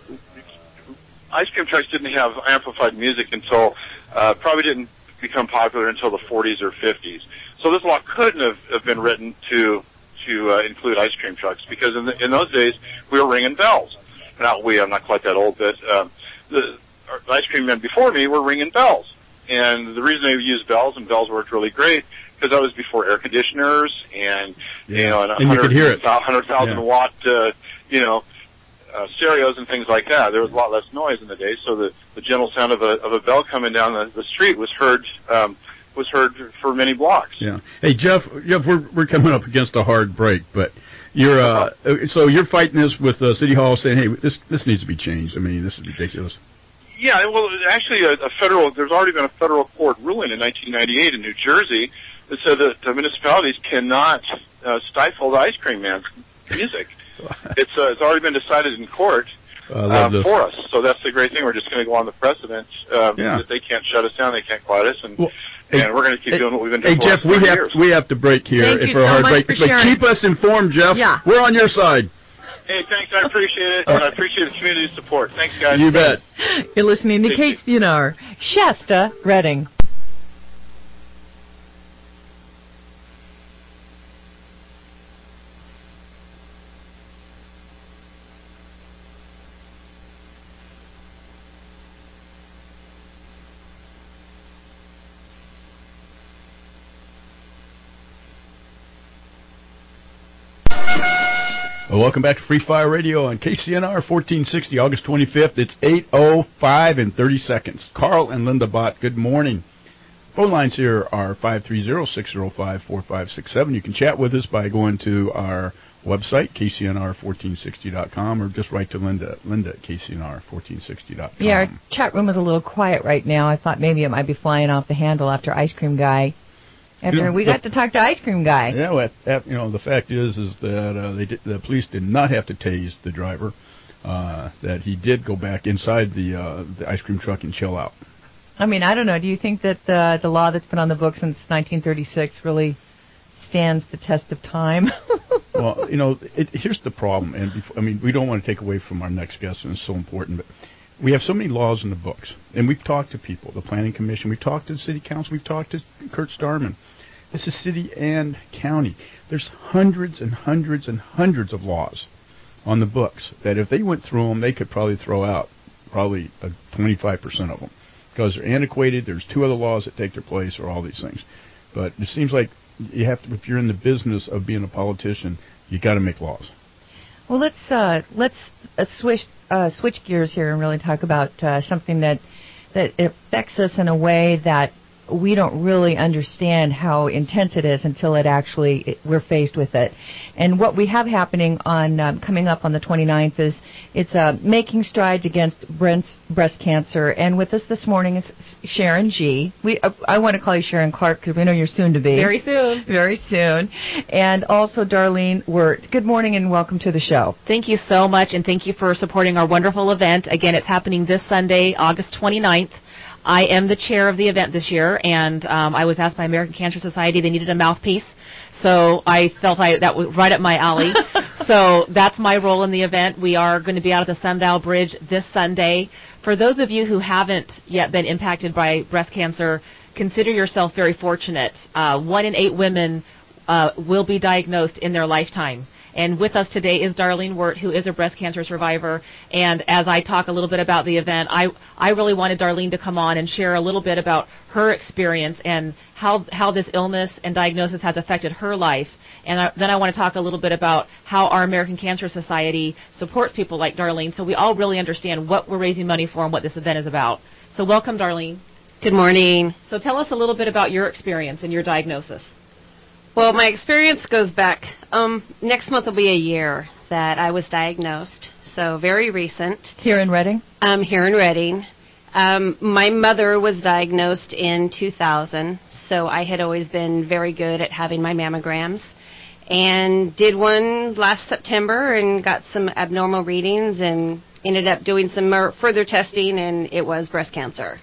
Ice cream trucks didn't have amplified music until, uh, probably didn't become popular until the forties or fifties. So this law couldn't have, have been written to to uh, include ice cream trucks, because in, the, in those days we were ringing bells. Not we, I'm not quite that old, but um, the our ice cream men before me were ringing bells. And the reason they used bells, and bells worked really great, because that was before air conditioners and, yeah. you know, and, and you could hear it. one hundred thousand yeah. watt, uh, you know, Uh, stereos and things like that. There was a lot less noise in the day, so the, the gentle sound of a of a bell coming down the, the street was heard um, was heard for many blocks. Yeah. Hey Jeff, Jeff, we're we're coming up against a hard break, but you're uh, so you're fighting this with uh, City Hall, saying, hey, this this needs to be changed. I mean, this is ridiculous. Yeah. Well, actually, a, a federal there's already been a federal court ruling in nineteen ninety-eight in New Jersey that said that the municipalities cannot uh, stifle the ice cream man's music. It's uh, it's already been decided in court uh, for us, so that's the great thing. We're just going to go on the precedent um, yeah. that they can't shut us down, they can't quiet us, and well, and hey, we're going to keep hey, doing what we've been doing. Hey for Jeff, the we last have years. we have to break here Thank for you a so hard much break. for But sharing. keep us informed, Jeff. Yeah. We're on your side. Hey, thanks. I appreciate it, and I appreciate the community support. Thanks, guys. You bet. You're listening to K C N R, Shasta, Reading. Well, welcome back to Free Fire Radio on K C N R fourteen sixty, August twenty-fifth. It's eight oh five and thirty seconds. Carl and Linda Bott, good morning. Phone lines here are five three zero, six zero five, four five six seven. You can chat with us by going to our website, K C N R fourteen sixty dot com, or just write to Linda, Linda at K C N R fourteen sixty dot com. Yeah, our chat room is a little quiet right now. I thought maybe it might be flying off the handle after Ice Cream Guy. After you know, we got the, to talk to Ice Cream Guy. Yeah, well, at, you know, the fact is is that uh, they did, the police did not have to tase the driver. Uh, that he did go back inside the uh, the ice cream truck and chill out. I mean, I don't know. Do you think that the the law that's been on the books since nineteen thirty-six really stands the test of time? Well, you know, it, here's the problem, and before, I mean, we don't want to take away from our next guest, and it's so important, but we have so many laws in the books, and we've talked to people, the Planning Commission, we've talked to the City Council, we've talked to Kurt Starman. This is city and county. There's hundreds and hundreds and hundreds of laws on the books that if they went through them, they could probably throw out probably uh, twenty-five percent of them because they're antiquated. There's two other laws that take their place or all these things. But it seems like you have to, if you're in the business of being a politician, you got to make laws. Well, let's uh, let's uh, switch uh, switch gears here and really talk about uh, something that that affects us in a way that we don't really understand how intense it is until it actually it, we're faced with it. And what we have happening on um, coming up on the twenty-ninth is it's uh, making strides against breast, breast cancer. And with us this morning is Sharon G. We uh, I want to call you Sharon Clark because we know you're soon to be. Very soon. Very soon. And also Darlene Wirt. Good morning and welcome to the show. Thank you so much, and thank you for supporting our wonderful event. Again, it's happening this Sunday, August twenty-ninth. I am the chair of the event this year, and um, I was asked by American Cancer Society they needed a mouthpiece, so I felt I, that was right up my alley. So that's my role in the event. We are going to be out at the Sundial Bridge this Sunday. For those of you who haven't yet been impacted by breast cancer, consider yourself very fortunate. Uh, one in eight women uh, will be diagnosed in their lifetime. And with us today is Darlene Wirt, who is a breast cancer survivor. And as I talk a little bit about the event, I, I really wanted Darlene to come on and share a little bit about her experience and how, how this illness and diagnosis has affected her life. And I, then I want to talk a little bit about how our American Cancer Society supports people like Darlene so we all really understand what we're raising money for and what this event is about. So welcome, Darlene. Good morning. So tell us a little bit about your experience and your diagnosis. Well, my experience goes back, um, next month will be a year that I was diagnosed, so very recent. Here in Reading? Um, here in Reading. Um, my mother was diagnosed in two thousand, so I had always been very good at having my mammograms, and did one last September and got some abnormal readings and ended up doing some more further testing, and it was breast cancer.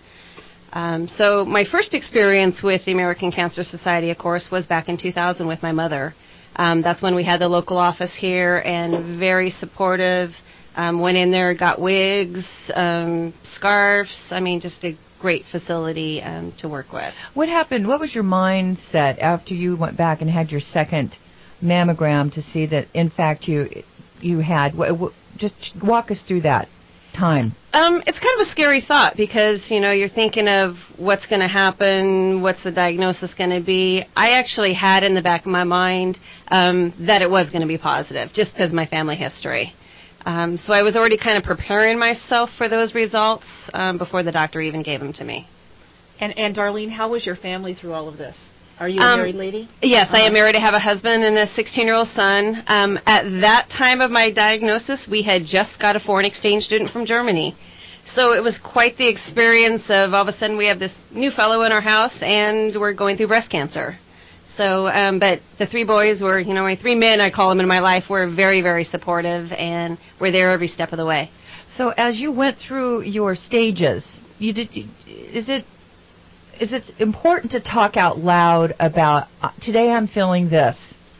Um, so my first experience with the American Cancer Society, of course, was back in two thousand with my mother. Um, that's when we had the local office here, and very supportive. Um, went in there, got wigs, um, scarves. I mean, just a great facility um, to work with. What happened? What was your mindset after you went back and had your second mammogram to see that, in fact, you you had? W- w- just walk us through that time. Um, it's kind of a scary thought because, you know, you're thinking of what's going to happen, what's the diagnosis going to be. I actually had in the back of my mind um, that it was going to be positive just because of my family history. Um, so I was already kind of preparing myself for those results um, before the doctor even gave them to me. And, and Darlene, how was your family through all of this? Are you a um, married lady? Yes, uh-huh. I am married. I have a husband and a sixteen-year-old son. Um, at that time of my diagnosis, we had just got a foreign exchange student from Germany. So it was quite the experience of all of a sudden we have this new fellow in our house and we're going through breast cancer. So, um, but the three boys were, you know, my three men, I call them in my life, were very, very supportive and were there every step of the way. So as you went through your stages, you did, is it is it important to talk out loud about, uh, today I'm feeling this,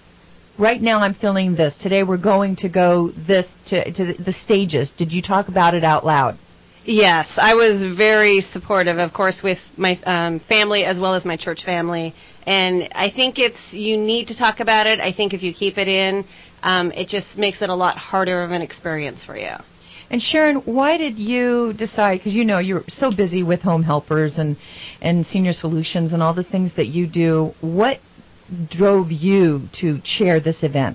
right now I'm feeling this, today we're going to go this, to, to the, the stages. Did you talk about it out loud? Yes, I was very supportive, of course, with my um, family as well as my church family. And I think it's, you need to talk about it. I think if you keep it in, um, it just makes it a lot harder of an experience for you. And Sharon, why did you decide, because you know you're so busy with Home Helpers and, and Senior Solutions and all the things that you do, what drove you to chair this event?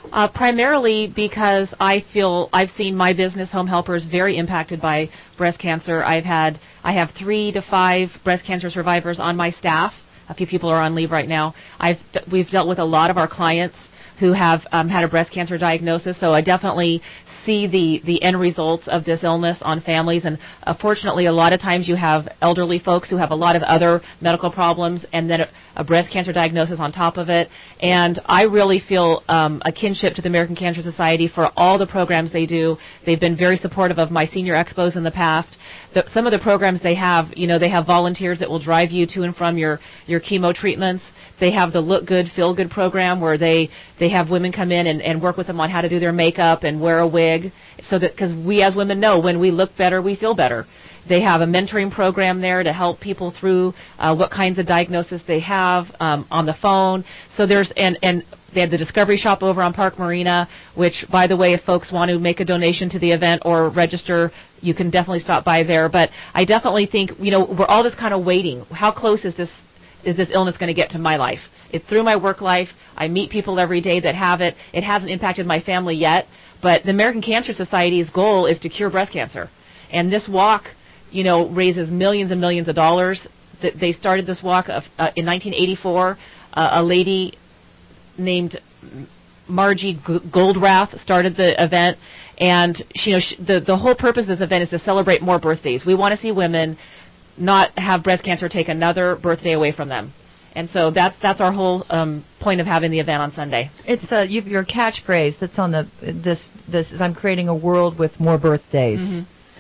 Uh, primarily because I feel I've seen my business, Home Helpers, very impacted by breast cancer. I've had I have three to five breast cancer survivors on my staff. A few people are on leave right now. I've we've dealt with a lot of our clients who have um, had a breast cancer diagnosis. So I definitely see the, the end results of this illness on families. And uh, fortunately, a lot of times you have elderly folks who have a lot of other medical problems and then a, a breast cancer diagnosis on top of it. And I really feel um, a kinship to the American Cancer Society for all the programs they do. They've been very supportive of my senior expos in the past. The, some of the programs they have, you know, they have volunteers that will drive you to and from your, your chemo treatments. They have the Look Good, Feel Good program where they, they have women come in and, and work with them on how to do their makeup and wear a wig, so that because we as women know when we look better, we feel better. They have a mentoring program there to help people through uh, what kinds of diagnosis they have um, on the phone. So there's and and they have the Discovery Shop over on Park Marina, which, by the way, if folks want to make a donation to the event or register, you can definitely stop by there. But I definitely think, you know, we're all just kind of waiting. How close is this is this illness going to get to my life? It's through my work life. I meet people every day that have it. It hasn't impacted my family yet, but the American Cancer Society's goal is to cure breast cancer. And this walk, you know, raises millions and millions of dollars. They started this walk of, uh, in nineteen eighty-four. Uh, a lady named Margie Goldrath started the event, and she, you know, she, the the whole purpose of this event is to celebrate more birthdays. We want to see women not have breast cancer take another birthday away from them. And so that's that's our whole um, point of having the event on Sunday. It's uh, you've, your catchphrase that's on the this this is I'm creating a world with more birthdays. Mm-hmm.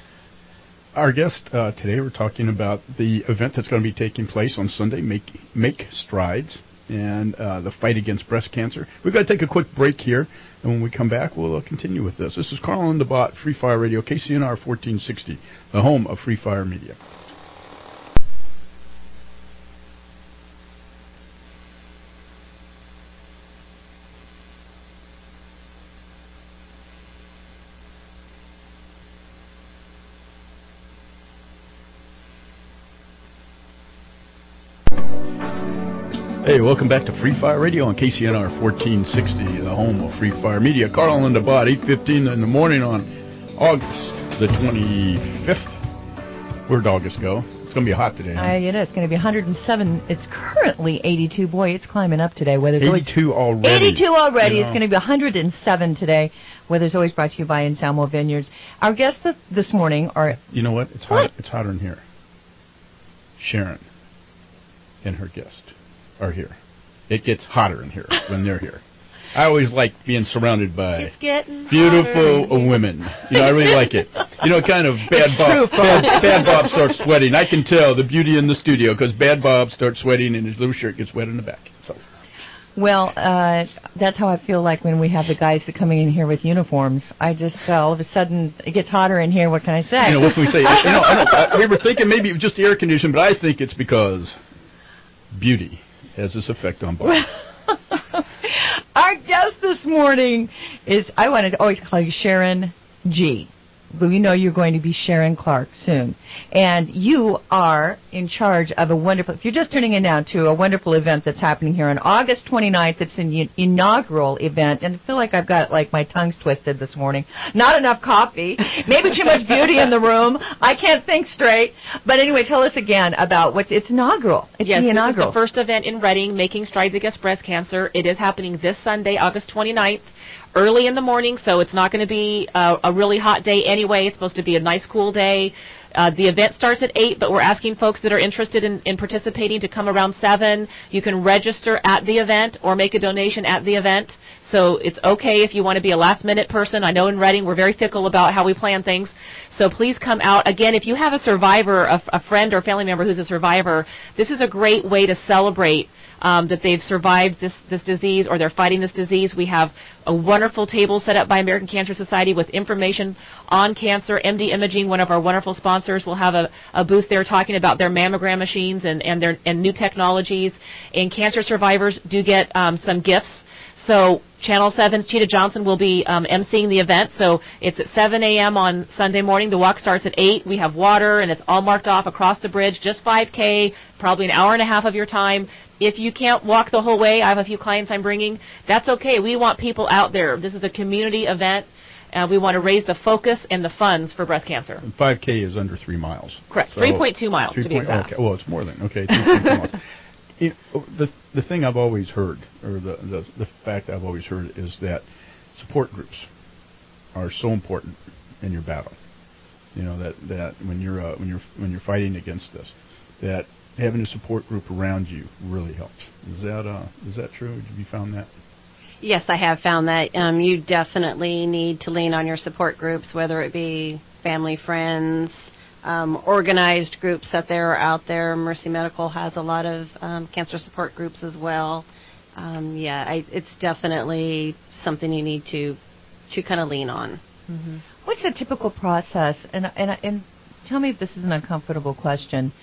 Our guest uh, today, we're talking about the event that's going to be taking place on Sunday, Make Make Strides, and uh, the fight against breast cancer. We've got to take a quick break here, and when we come back, we'll uh, continue with this. This is Carl and DeBott, Free Fire Radio, K C N R fourteen sixty, the home of Free Fire Media. Hey, welcome back to Free Fire Radio on K C N R fourteen sixty, the home of Free Fire Media. Carl and DeBott, eight fifteen in the morning on August the twenty-fifth. Where'd August go? It's going to be hot today. Huh? Uh, it is. It's going to be one hundred seven. It's currently eighty-two. Boy, it's climbing up today. Weather's eighty-two always, already. eighty-two already. You know. It's going to be one hundred seven today. Weather's always brought to you by Anselmo Vineyards. Our guests th- this morning are... You know what? It's, what? Hot, it's hotter in here. Sharon and her guest are here. It gets hotter in here when they're here. I always like being surrounded by beautiful women. You know, I really like it. You know, kind of bad it's Bob. True, bad, bad Bob starts sweating. I can tell the beauty in the studio because Bad Bob starts sweating and his blue shirt gets wet in the back. So. Well, uh, that's how I feel like when we have the guys that coming in here with uniforms. I just, uh, all of a sudden, it gets hotter in here. What can I say? You know, what can we say? You know, I don't, I, we were thinking maybe it was just the air conditioning, but I think it's because beauty has this effect on Bob. Our guest this morning is, I want to always call you Sharon G. But we know you're going to be Sharon Clark soon. And you are in charge of a wonderful, if you're just tuning in now to a wonderful event that's happening here on August twenty-ninth. It's an inaugural event. And I feel like I've got like my tongue's twisted this morning. Not enough coffee. Maybe too much beauty in the room. I can't think straight. But anyway, tell us again about what's, it's inaugural. It's yes, the inaugural. This is the first event in Reading, Making Strides Against Breast Cancer. It is happening this Sunday, August twenty-ninth. Early in the morning, so it's not going to be uh, a really hot day anyway. It's supposed to be a nice, cool day. Uh, the event starts at eight, but we're asking folks that are interested in, in participating to come around seven. You can register at the event or make a donation at the event. So it's okay if you want to be a last-minute person. I know in Reading we're very fickle about how we plan things. So please come out. Again, if you have a survivor, a, a friend or family member who's a survivor, this is a great way to celebrate Um, that they've survived this, this disease or they're fighting this disease. We have a wonderful table set up by American Cancer Society with information on cancer. M D Imaging, one of our wonderful sponsors, will have a, a booth there talking about their mammogram machines and, and, their, and new technologies. And cancer survivors do get um, some gifts. So Channel seven's Cheetah Johnson will be um, emceeing the event, so it's at seven a.m. on Sunday morning. The walk starts at eight. We have water, and it's all marked off across the bridge, just five K, probably an hour and a half of your time. If you can't walk the whole way, I have a few clients I'm bringing. That's okay. We want people out there. This is a community event. Uh, we want to raise the focus and the funds for breast cancer. And five K is under three miles. Correct. So three point two miles, three to be point, exact. Okay. Well, it's more than, okay, three point two miles. It, the, the thing I've always heard, or the, the, the fact I've always heard, is that support groups are so important in your battle. You know, that, that when you're uh, when you're when you're fighting against this, that having a support group around you really helps. Is that uh, is that true? Have you found that? Yes, I have found that. Um, you definitely need to lean on your support groups, whether it be family, friends, um, organized groups that there are out there. Mercy Medical has a lot of um, cancer support groups as well. Um, yeah, I, it's definitely something you need to to kind of lean on. Mm-hmm. What's the typical process? And, and and tell me if this is an uncomfortable question.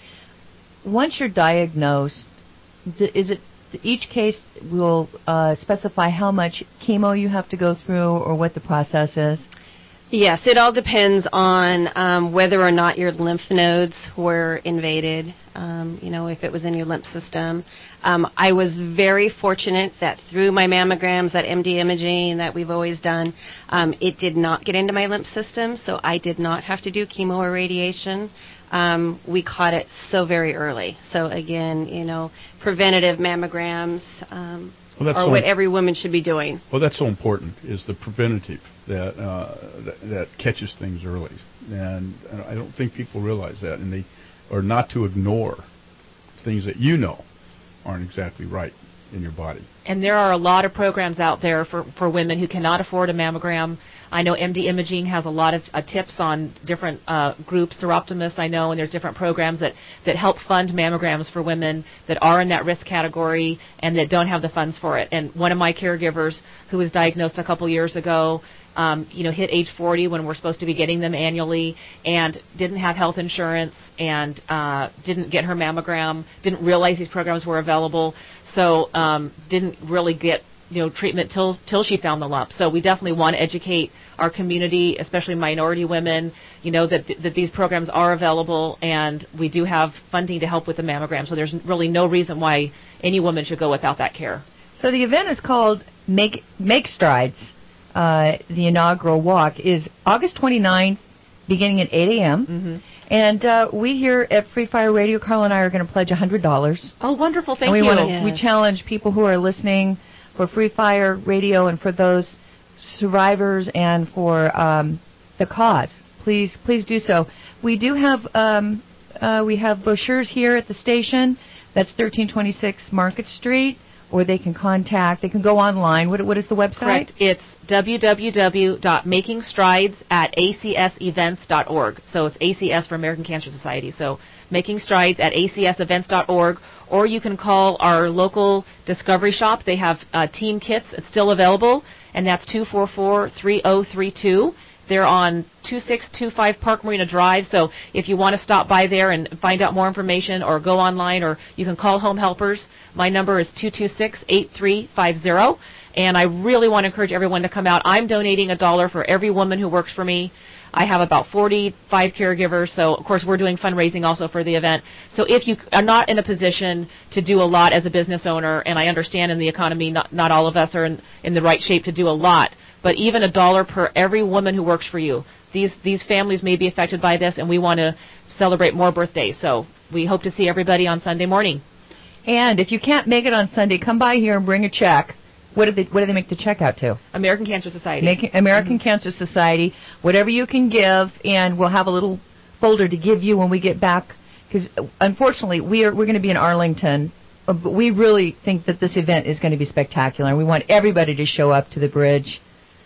Once you're diagnosed, d- is it each case will uh, specify how much chemo you have to go through or what the process is? Yes, it all depends on um, whether or not your lymph nodes were invaded, um, you know, if it was in your lymph system. Um, I was very fortunate that through my mammograms, that M D imaging that we've always done, um, it did not get into my lymph system, so I did not have to do chemo or radiation. Um, we caught it so very early. So, again, you know, preventative mammograms um, Well, are so what every woman should be doing. Well, that's so important, is the preventative that, uh, that that catches things early. And I don't think people realize that, and they or not to ignore things that you know aren't exactly right in your body. And there are a lot of programs out there for, for women who cannot afford a mammogram. I know M D Imaging has a lot of uh, tips on different uh, groups, Seroptimus, I know, and there's different programs that, that help fund mammograms for women that are in that risk category and that don't have the funds for it. And one of my caregivers who was diagnosed a couple years ago, um, you know, hit age forty when we're supposed to be getting them annually and didn't have health insurance and uh, didn't get her mammogram, didn't realize these programs were available, so um, didn't really get you know, treatment till till she found the lump. So we definitely want to educate our community, especially minority women, you know, that th- that these programs are available, and we do have funding to help with the mammogram. So there's really no reason why any woman should go without that care. So the event is called Make Make Strides. Uh, the inaugural walk is August twenty-ninth, beginning at eight a.m. Mm-hmm. And uh, we here at Free Fire Radio, Carl and I are going to pledge one hundred dollars. Oh, wonderful. Thank and we you. Wanna, Yes. We challenge people who are listening for Free Fire Radio and for those survivors and for um, the cause. Please, please do so. We do have um, uh, we have brochures here at the station. That's thirteen twenty-six Market Street, or they can contact. They can go online. What, what is the website? Correct. It's w w w dot making strides at a c s events dot org. So it's A C S for American Cancer Society. So making strides at a c s events dot org. Or you can call our local Discovery Shop. They have uh, team kits. It's still available, and that's two four four, three zero three two. They're on two six two five Park Marina Drive, so if you want to stop by there and find out more information or go online, or you can call Home Helpers. My number is two two six, eight three five zero, and I really want to encourage everyone to come out. I'm donating a dollar for every woman who works for me. I have about forty-five caregivers, so of course we're doing fundraising also for the event. So if you are not in a position to do a lot as a business owner, and I understand in the economy not, not all of us are in, in the right shape to do a lot, but even a dollar per every woman who works for you. These these families may be affected by this, and we want to celebrate more birthdays. So we hope to see everybody on Sunday morning. And if you can't make it on Sunday, come by here and bring a check. What do they What do they make the check out to? American Cancer Society. Make, American mm-hmm. Cancer Society. Whatever you can give, and we'll have a little folder to give you when we get back. Because unfortunately, we are we're going to be in Arlington, but we really think that this event is going to be spectacular, and we want everybody to show up to the bridge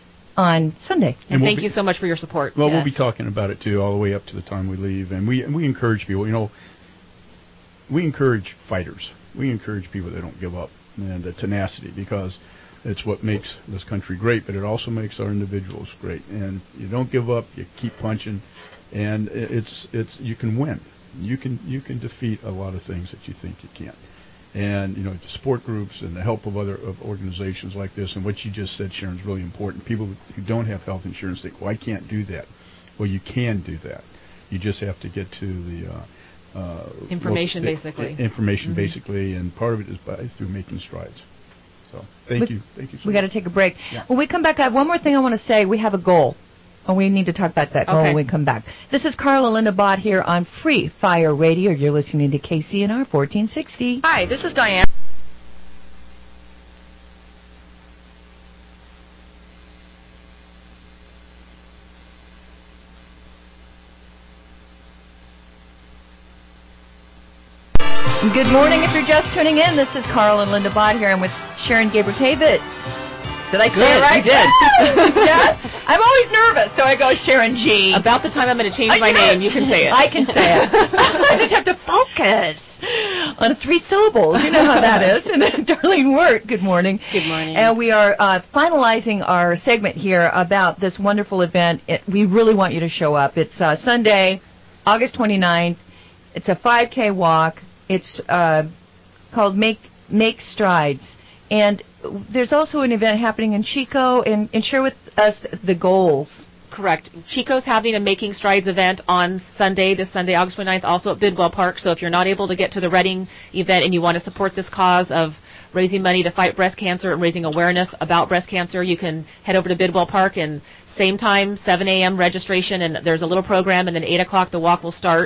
on Sunday. And, and we'll thank be, you so much for your support. Well, yes. we'll be talking about it too all the way up to the time we leave, and we and we encourage people. You know, we encourage fighters. We encourage people that don't give up and the tenacity, because it's what makes this country great, but it also makes our individuals great. And you don't give up. You keep punching, and it's it's you can win. You can you can defeat a lot of things that you think you can't. and you know the support groups and the help of other of organizations like this. And what you just said, Sharon, is really important. People who don't have health insurance think, well, I can't do that. Well, you can do that. You just have to get to the uh, uh, information, local, basically. Information, mm-hmm. basically, and part of it is by through Making Strides. So, thank we, you, thank you. So we got to take a break. Yeah. When we come back, I have one more thing I want to say. We have a goal. Oh, we need to talk about that goal okay. when we come back. This is Carla Linda Bott here on Free Fire Radio. You're listening to K C N R fourteen sixty. Hi, this is Diane. Good morning. If you're just tuning in, this is Carl and Linda Bott here. I'm with Sharon Gabriel-Kavitz. Did I say Good, it right? You did. Yes. I'm always nervous, so I go Sharon G. About the time I'm going to change my name, you can say it. I can say it. I just have to focus on three syllables. You know how that is. And then Darlene Wirt, good morning. Good morning. And we are uh, finalizing our segment here about this wonderful event. It, we really want you to show up. It's uh, Sunday, August twenty-ninth. It's a five K walk. It's uh, called Make Make Strides. And there's also an event happening in Chico, and, and share with us the goals. Correct. Chico's having a Making Strides event on Sunday, this Sunday, August twenty-ninth, also at Bidwell Park. So if you're not able to get to the Reading event and you want to support this cause of raising money to fight breast cancer and raising awareness about breast cancer, you can head over to Bidwell Park, and same time, seven a.m. registration, and there's a little program, and then eight o'clock the walk will start.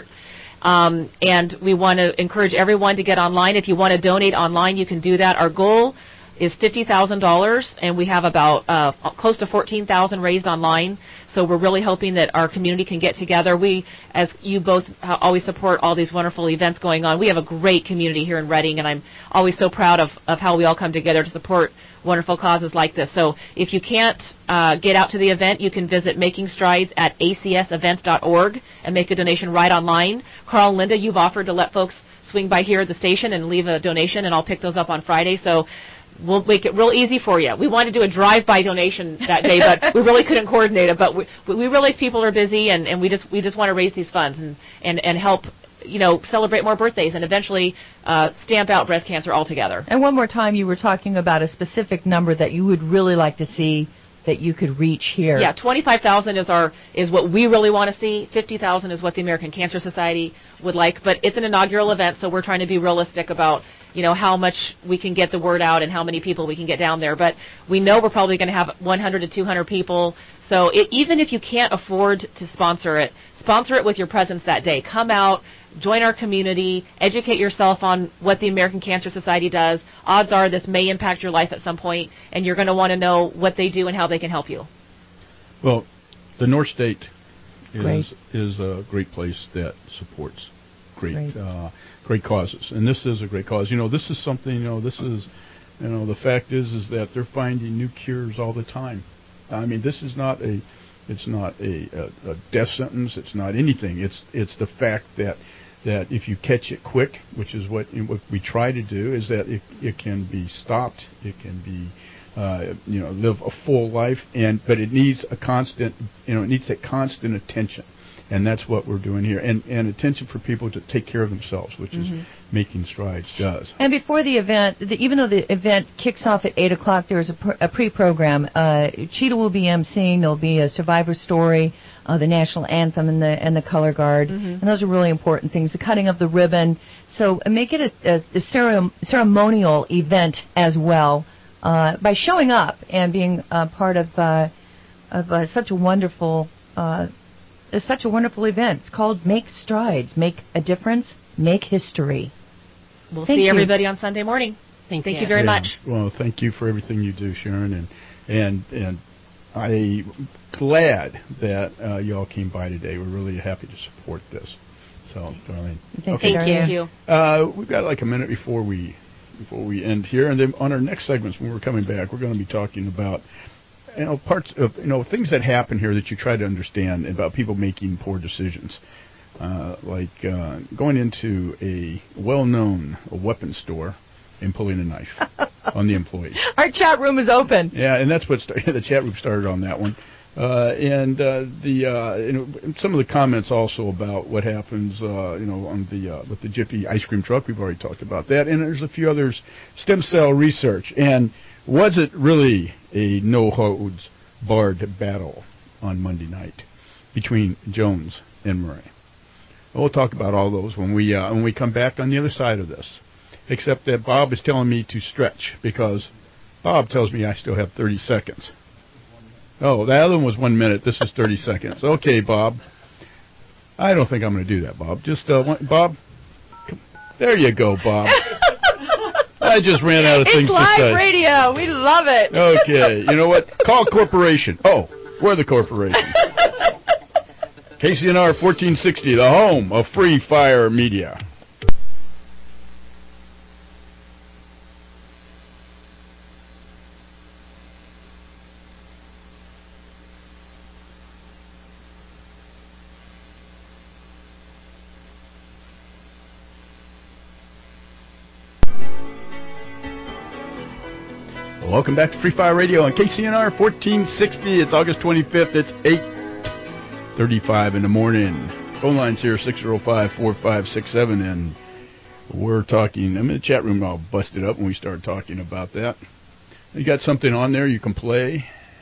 Um, and we want to encourage everyone to get online. If you want to donate online, you can do that. Our goal is fifty thousand dollars, and we have about uh, close to fourteen thousand dollars raised online. So we're really hoping that our community can get together. We, as you both always support all these wonderful events going on, we have a great community here in Reading, and I'm always so proud of, of how we all come together to support wonderful causes like this. So if you can't uh, get out to the event, you can visit Making Strides at A C S events dot org and make a donation right online. Carl and Linda, you've offered to let folks swing by here at the station and leave a donation, and I'll pick those up on Friday. So we'll make it real easy for you. We wanted to do a drive-by donation that day, but we really couldn't coordinate it. But we, we realize people are busy, and, and we just we just want to raise these funds and, and, and help, you know, celebrate more birthdays and eventually uh, stamp out breast cancer altogether. And one more time, you were talking about a specific number that you would really like to see that you could reach here. Yeah, twenty-five thousand is our is what we really want to see. fifty thousand is what the American Cancer Society would like. But it's an inaugural event, so we're trying to be realistic about, you know, how much we can get the word out and how many people we can get down there. But we know we're probably going to have one hundred to two hundred people. So it, even if you can't afford to sponsor it, sponsor it with your presence that day. Come out, join our community, educate yourself on what the American Cancer Society does. Odds are this may impact your life at some point, and you're going to want to know what they do and how they can help you. Well, the North State Great. is is a great place that supports great Great. Uh, great causes, and this is a great cause. You know, this is something. You know, this is, you know, the fact is is that they're finding new cures all the time. I mean, this is not a, it's not a, a, a death sentence. It's not anything. It's it's the fact that that if you catch it quick, which is what what we try to do, is that it it can be stopped. It can be, uh, you know, live a full life, and but it needs a constant, you know, it needs that constant attention. And that's what we're doing here, and, and attention for people to take care of themselves, which mm-hmm. is Making Strides does. And before the event, the, even though the event kicks off at eight o'clock, there's a, pr- a pre-program. Uh, Cheetah will be emceeing. There'll be a survivor story, uh, the national anthem, and the and the color guard. Mm-hmm. And those are really important things. The cutting of the ribbon. So uh, make it a, a, a cere- ceremonial event as well uh, by showing up and being uh, part of uh, of uh, such a wonderful. Uh, It's such a wonderful event. It's called Make Strides. Make a difference. Make history. We'll thank see you. everybody on Sunday morning. Thank, thank you. you very yeah. much. Well, thank you for everything you do, Sharon, and and and I'm glad that uh, you all came by today. We're really happy to support this. So, Darlene. Thank okay. you. Thank you. Uh, we've got like a minute before we before we end here, and then on our next segments when we're coming back, we're going to be talking about. You know, parts of, you know, things that happen here that you try to understand about people making poor decisions. Uh, like uh, going into a well-known weapons store and pulling a knife on the employee. Our chat room is open. Yeah, and that's what started, the chat room started on that one. Uh, and uh, the uh, you know, some of the comments also about what happens, uh, you know, on the uh, with the Jiffy ice cream truck. We've already talked about that, and there's a few others. Stem cell research, and was it really a no holds barred battle on Monday night between Jones and Murray? Well, we'll talk about all those when we uh, when we come back on the other side of this. Except that Bob is telling me to stretch because Bob tells me I still have thirty seconds. Oh, the other one was one minute. This is thirty seconds. Okay, Bob. I don't think I'm going to do that, Bob. Just, uh, one, Bob. Come, there you go, Bob. I just ran out of it's things to say. It's live radio. We love it. Okay. You know what? Call corporation. Oh, we're the corporation. K C N R fourteen sixty, the home of Free Fire Media. Welcome back to Free Fire Radio on K C N R fourteen sixty. It's August twenty-fifth. It's eight thirty-five in the morning. Phone lines here, six oh five, four five six seven, and we're talking. I'm in the chat room all busted up when we started talking about that. You got something on there you can play?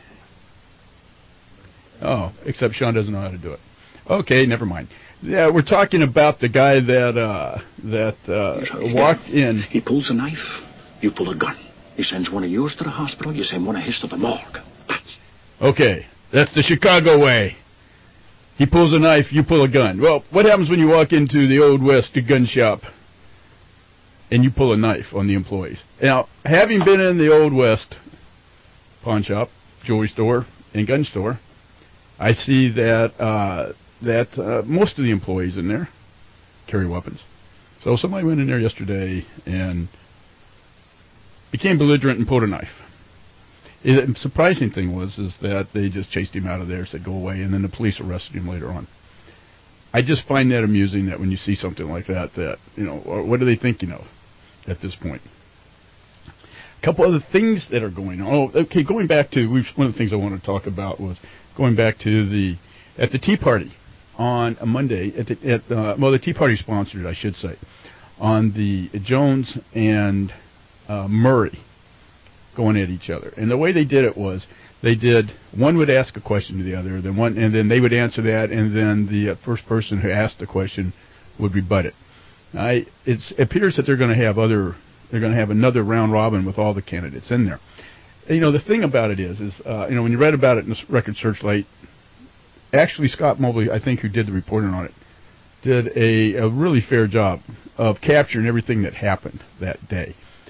Oh, except Sean doesn't know how to do it. Okay, never mind. Yeah, we're talking about the guy that uh, that uh, walked in. He pulls a knife, you pull a gun. He sends one of yours to the hospital, you send one of his to the morgue. That's... Okay, that's the Chicago way. He pulls a knife, you pull a gun. Well, what happens when you walk into the Old West gun shop and you pull a knife on the employees? Now, having been in the Old West pawn shop, jewelry store, and gun store, I see that uh, that uh, most of the employees in there carry weapons. So somebody went in there yesterday and became belligerent and pulled a knife. The surprising thing was is that they just chased him out of there, said go away, and then the police arrested him later on. I just find that amusing that when you see something like that, that, you know, what are they thinking of at this point? A couple other things that are going on. Oh, okay, going back to, we've, one of the things I wanted to talk about was going back to the, at the Tea Party on a Monday, at the, at, uh, well, the Tea Party sponsored, I should say, on the Jones and Uh, Murray going at each other. And the way they did it was they did, one would ask a question to the other, then one, and then they would answer that, and then the uh, first person who asked the question would rebut it. I, it's, it appears that they're going to have other, they're going to have another round robin with all the candidates in there. And, you know, the thing about it is, is uh, you know, when you read about it in the Record Searchlight, actually Scott Mobley, I think, who did the reporting on it, did a, a really fair job of capturing everything that happened that day.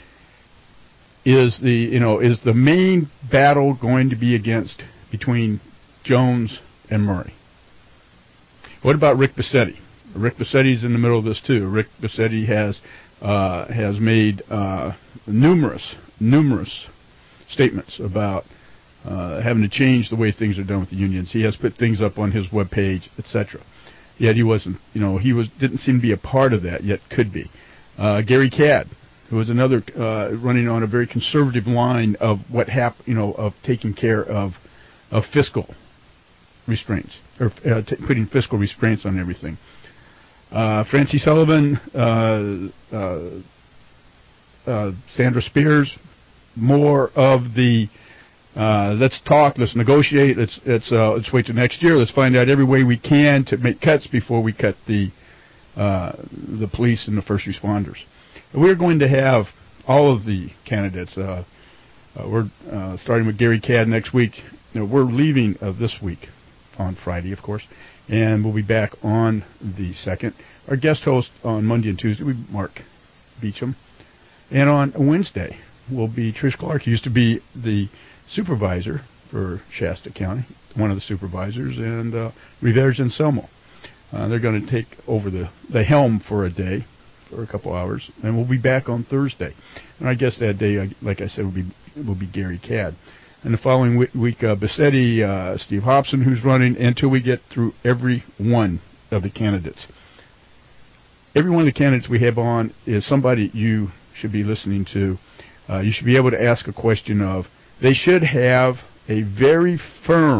Is the you know is the main battle going to be against between Jones and Murray? What about Rick Bassetti? Rick Bassetti's in the middle of this too. Rick Bassetti has uh, has made uh, numerous numerous statements about uh, having to change the way things are done with the unions. He has put things up on his webpage, et cetera. Yet he wasn't you know he was didn't seem to be a part of that. Yet could be. Uh, Gary Cadd, who was another uh, running on a very conservative line of what hap- you know, of taking care of of fiscal restraints or uh, t- putting fiscal restraints on everything. Uh, Francie Sullivan, uh, uh, uh, Sandra Spears, more of the uh, let's talk, let's negotiate, let's let's uh, let's wait till next year, let's find out every way we can to make cuts before we cut the uh, the police and the first responders. We're going to have all of the candidates. Uh, uh, we're uh, starting with Gary Cadd next week. You know, we're leaving uh, this week on Friday, of course, and we'll be back on the second. Our guest host on Monday and Tuesday will be Mark Beecham. And on Wednesday will be Trish Clark, who used to be the supervisor for Shasta County, one of the supervisors, and uh, Rivers and Selmo. Uh, they're going to take over the, the helm for a day. For a couple hours, and we'll be back on Thursday. And I guess that day, like I said, will be will be Gary Cadd. And the following week, uh, Bassetti, uh, Steve Hobson, who's running, until we get through every one of the candidates. Every one of the candidates we have on is somebody you should be listening to. Uh, you should be able to ask a question of, they should have a very firm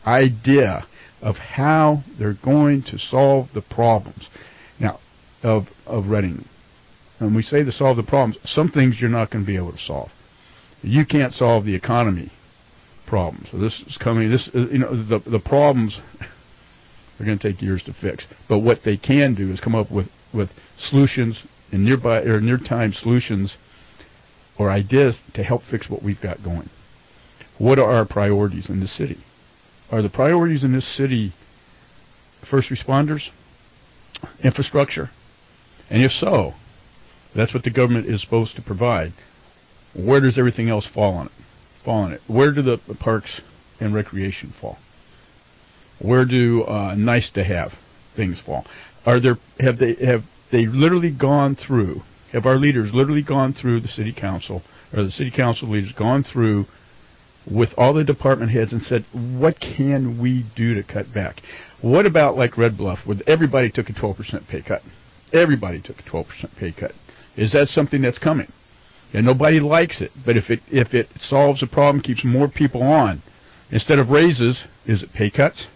idea of how they're going to solve the problems now of of Reading. And we say to solve the problems, some things you're not going to be able to solve. You can't solve the economy problem. So this is coming. This you know the the problems are going to take years to fix. But what they can do is come up with, with solutions and nearby or near time solutions or ideas to help fix what we've got going. What are our priorities in this city? Are the priorities in this city first responders, infrastructure? And if so, that's what the government is supposed to provide. Where does everything else fall on it? Fall on it. Where do the, the parks and recreation fall? Where do uh, nice to have things fall? Are there have they have they literally gone through? Have our leaders literally gone through the city council or the city council leaders gone through with all the department heads and said, what can we do to cut back? What about like Red Bluff, where everybody took a twelve percent pay cut? Everybody took a twelve percent pay cut. Is that something that's coming? And nobody likes it, but if it if it solves a problem, keeps more people on, instead of raises, is it pay cuts?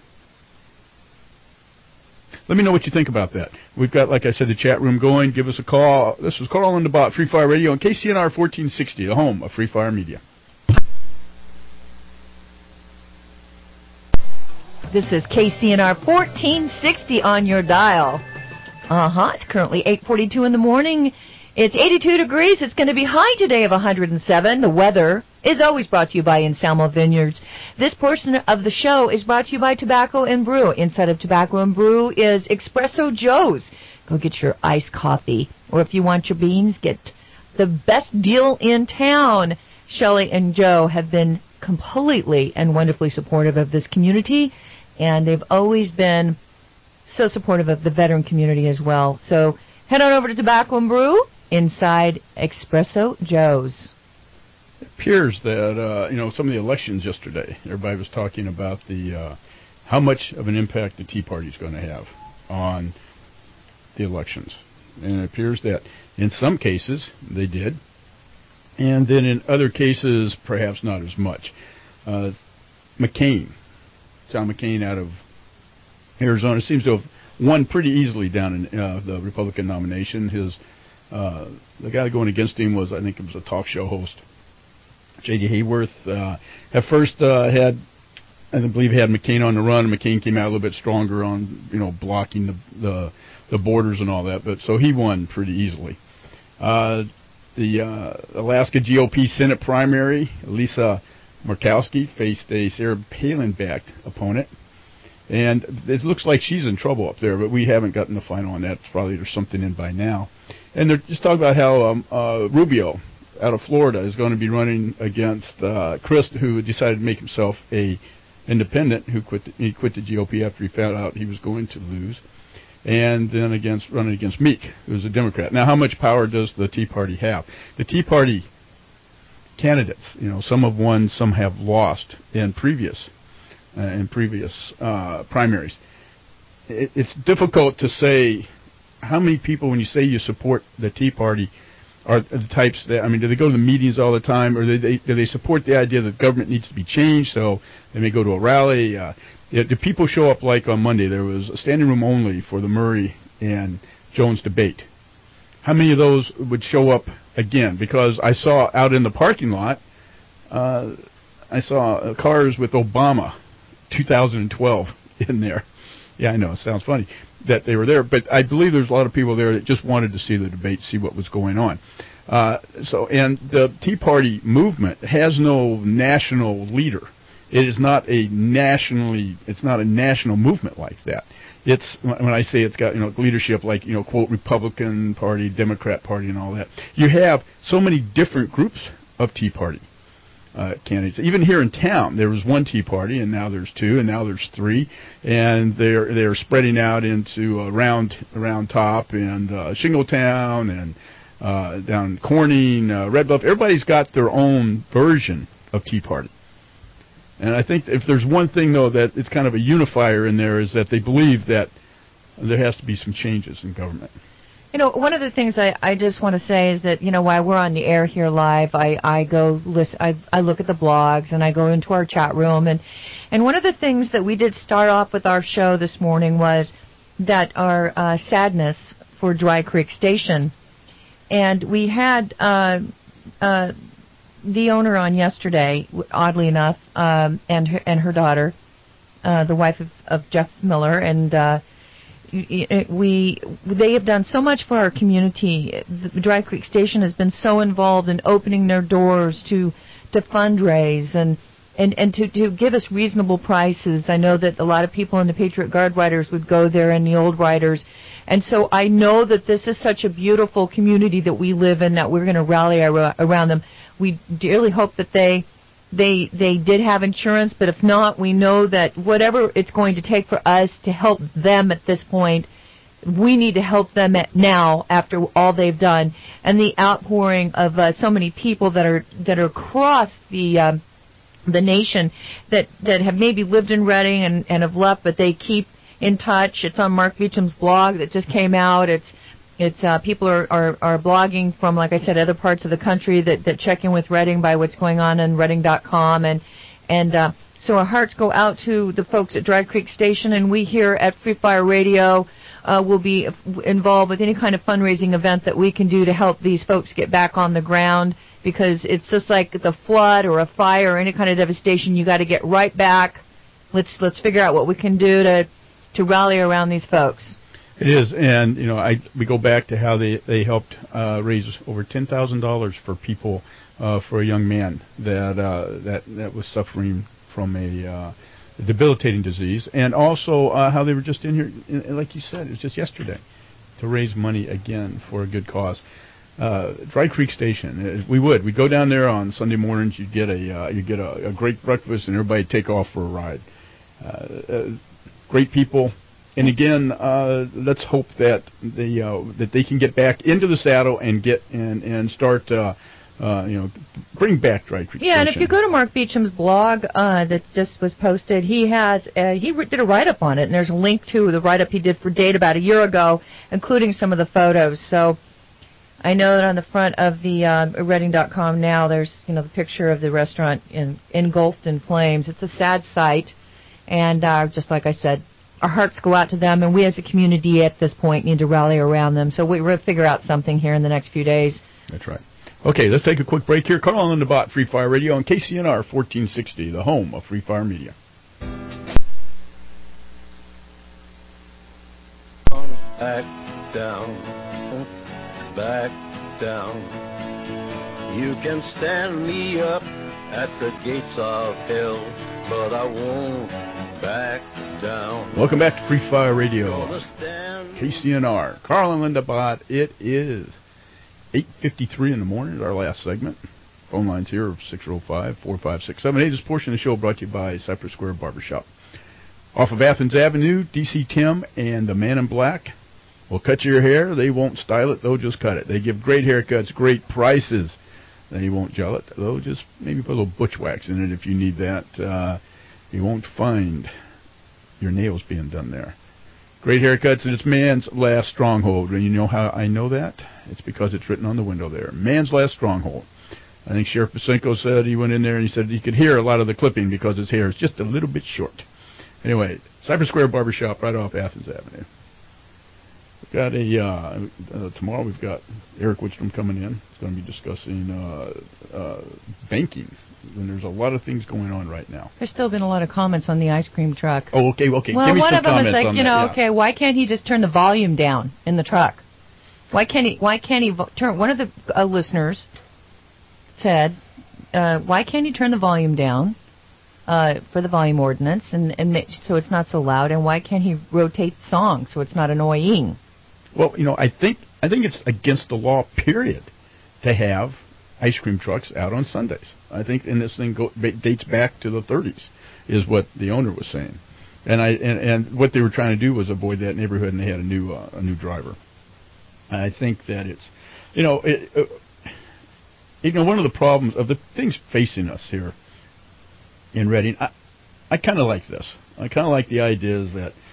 Let me know what you think about that. We've got, like I said, the chat room going. Give us a call. This is Carl on the Bot, Free Fire Radio, and K C N R fourteen sixty, the home of Free Fire Media. This is K C N R fourteen sixty on your dial. Uh-huh. It's currently eight forty-two in the morning. It's eighty-two degrees. It's going to be high today of one hundred seven. The weather is always brought to you by Anselmo Vineyards. This portion of the show is brought to you by Tobacco and Brew. Inside of Tobacco and Brew is Espresso Joe's. Go get your iced coffee. Or if you want your beans, get the best deal in town. Shelley and Joe have been completely and wonderfully supportive of this community, and they've always been so supportive of the veteran community as well. So head on over to Tobacco and Brew inside Espresso Joe's. It appears that uh, you know some of the elections yesterday, everybody was talking about the uh, how much of an impact the Tea Party is going to have on the elections, and it appears that in some cases they did, and then in other cases perhaps not as much. Uh, McCain, John McCain out of Arizona, seems to have won pretty easily down in uh, the Republican nomination. His uh, the guy going against him was, I think, it was a talk show host, J D Hayworth. Uh, at first uh, had, I believe, had McCain on the run. McCain came out a little bit stronger on, you know, blocking the the, the borders and all that. But so he won pretty easily. Uh, the uh, Alaska G O P Senate primary, Lisa Murkowski faced a Sarah Palin-backed opponent. And it looks like she's in trouble up there, but we haven't gotten the final on that. Probably there's something in by now. And they're just talking about how um, uh, Rubio out of Florida is going to be running against uh, Crist, who decided to make himself a independent, who quit the, he quit the G O P after he found out he was going to lose, and then against running against Meek, who's a Democrat. Now, how much power does the Tea Party have? The Tea Party candidates, you know, some have won, some have lost in previous uh, in previous uh, primaries. It, it's difficult to say how many people, when you say you support the Tea Party, are the types that, I mean, do they go to the meetings all the time, or do they, do they support the idea that government needs to be changed, so they may go to a rally? Uh, do people show up like on Monday? There was a standing room only for the Murray and Jones debate. How many of those would show up again? Because I saw out in the parking lot, uh, I saw cars with Obama two thousand twelve in there. Yeah, I know, it sounds funny that they were there, but I believe there's a lot of people there that just wanted to see the debate, see what was going on. Uh, so, and the Tea Party movement has no national leader. It is not a nationally, it's not a national movement like that. It's, when I say it's got, you know, leadership like, you know, quote, Republican Party, Democrat Party, and all that. You have so many different groups of Tea Party uh, candidates. Even here in town, there was one Tea Party, and now there's two, and now there's three, and they're they're spreading out into uh, Round Round Top and uh, Shingletown and uh, down Corning, uh, Red Bluff. Everybody's got their own version of Tea Party. And I think if there's one thing, though, that it's kind of a unifier in there is that they believe that there has to be some changes in government. You know, one of the things I, I just want to say is that, you know, while we're on the air here live, I, I go listen, I, I look at the blogs and I go into our chat room. And, and one of the things that we did start off with our show this morning was that our uh, sadness for Dry Creek Station. And we had uh, uh, the owner on yesterday, oddly enough, um, and, her, and her daughter, uh, the wife of, of Jeff Miller, and uh, we they have done so much for our community. The Dry Creek Station has been so involved in opening their doors to to fundraise and and, and to, to give us reasonable prices. I know that a lot of people in the Patriot Guard Riders would go there and the old riders. And so I know that this is such a beautiful community that we live in, that we're going to rally ar- around them. We dearly hope that they They they did have insurance, but if not, we know that whatever it's going to take for us to help them at this point, we need to help them at now after all they've done. And the outpouring of uh, so many people that are that are across the um, the nation that, that have maybe lived in Reading and, and have left, but they keep in touch. It's on Mark Beecham's blog that just came out. It's It's uh, people are, are, are blogging from, like I said, other parts of the country that, that check in with Reading by what's going on in Reading dot com. And, and uh, so our hearts go out to the folks at Dry Creek Station, and we here at Free Fire Radio uh, will be involved with any kind of fundraising event that we can do to help these folks get back on the ground, because it's just like the flood or a fire or any kind of devastation. You got to get right back. Let's let's figure out what we can do to to rally around these folks. It is, and you know, I we go back to how they they helped uh, raise over ten thousand dollars for people uh, for a young man that uh, that that was suffering from a uh, debilitating disease, and also uh, how they were just in here, in, like you said, it was just yesterday, to raise money again for a good cause. Uh, Dry Creek Station, we would we go down there on Sunday mornings. You'd get a uh, you get a, a great breakfast, and everybody'd take off for a ride. Uh, uh, great people. And again, uh, let's hope that they uh, that they can get back into the saddle and get and and start, uh, uh, you know, bring back Dry Creek Yeah, Station. And if you go to Mark Beecham's blog uh, that just was posted, he has uh, he did a write-up on it, and there's a link to the write-up he did for Date about a year ago, including some of the photos. So I know that on the front of the uh, Reading dot com now, there's you know the picture of the restaurant in, engulfed in flames. It's a sad sight, and uh, just like I said, our hearts go out to them, and we as a community at this point need to rally around them. So we're going to figure out something here in the next few days. That's right. Okay, let's take a quick break here. Carl on the Bot, Free Fire Radio on K C N R fourteen sixty, the home of Free Fire Media. Back down, back down. You can stand me up at the gates of hell, but I won't back down. Welcome back to Free Fire Radio, K C N R. Carl and Linda Bott. It is eight fifty-three in the morning, our last segment. Phone lines here of six oh five, four five six, seven eight. This portion of the show brought to you by Cypress Square Barbershop. Off of Athens Avenue, D C Tim and the Man in Black will cut your hair. They won't style it. They'll just cut it. They give great haircuts, great prices. They won't gel it. They'll just maybe put a little butch wax in it if you need that. Uh, you won't find your nails being done there. Great haircuts, and it's Man's Last Stronghold. And you know how I know that? It's because it's written on the window there. Man's Last Stronghold. I think Sheriff Pasenko said he went in there and he said he could hear a lot of the clipping because his hair is just a little bit short. Anyway, Cypress Square Barbershop right off Athens Avenue. We've got a, uh, uh, tomorrow we've got Eric Wickstrom coming in. He's going to be discussing uh, uh, banking. And there's a lot of things going on right now. There's still been a lot of comments on the ice cream truck. Oh, okay, okay. Well, Give me one some of them is comments like, on you that, know, yeah. okay, why can't he just turn the volume down in the truck? Why can't he? Why can't he vo- turn? One of the uh, listeners said, uh, "Why can't he turn the volume down uh, for the volume ordinance and and make, so it's not so loud? And why can't he rotate songs so it's not annoying?" Well, you know, I think I think it's against the law, period, to have ice cream trucks out on Sundays. I think, and this thing go, dates back to the thirties, is what the owner was saying, and I and, and what they were trying to do was avoid that neighborhood, and they had a new uh, a new driver. I think that it's, you know, it, uh, you know, one of the problems of the things facing us here in Reading, I I kind of like this. I kind of like the idea is that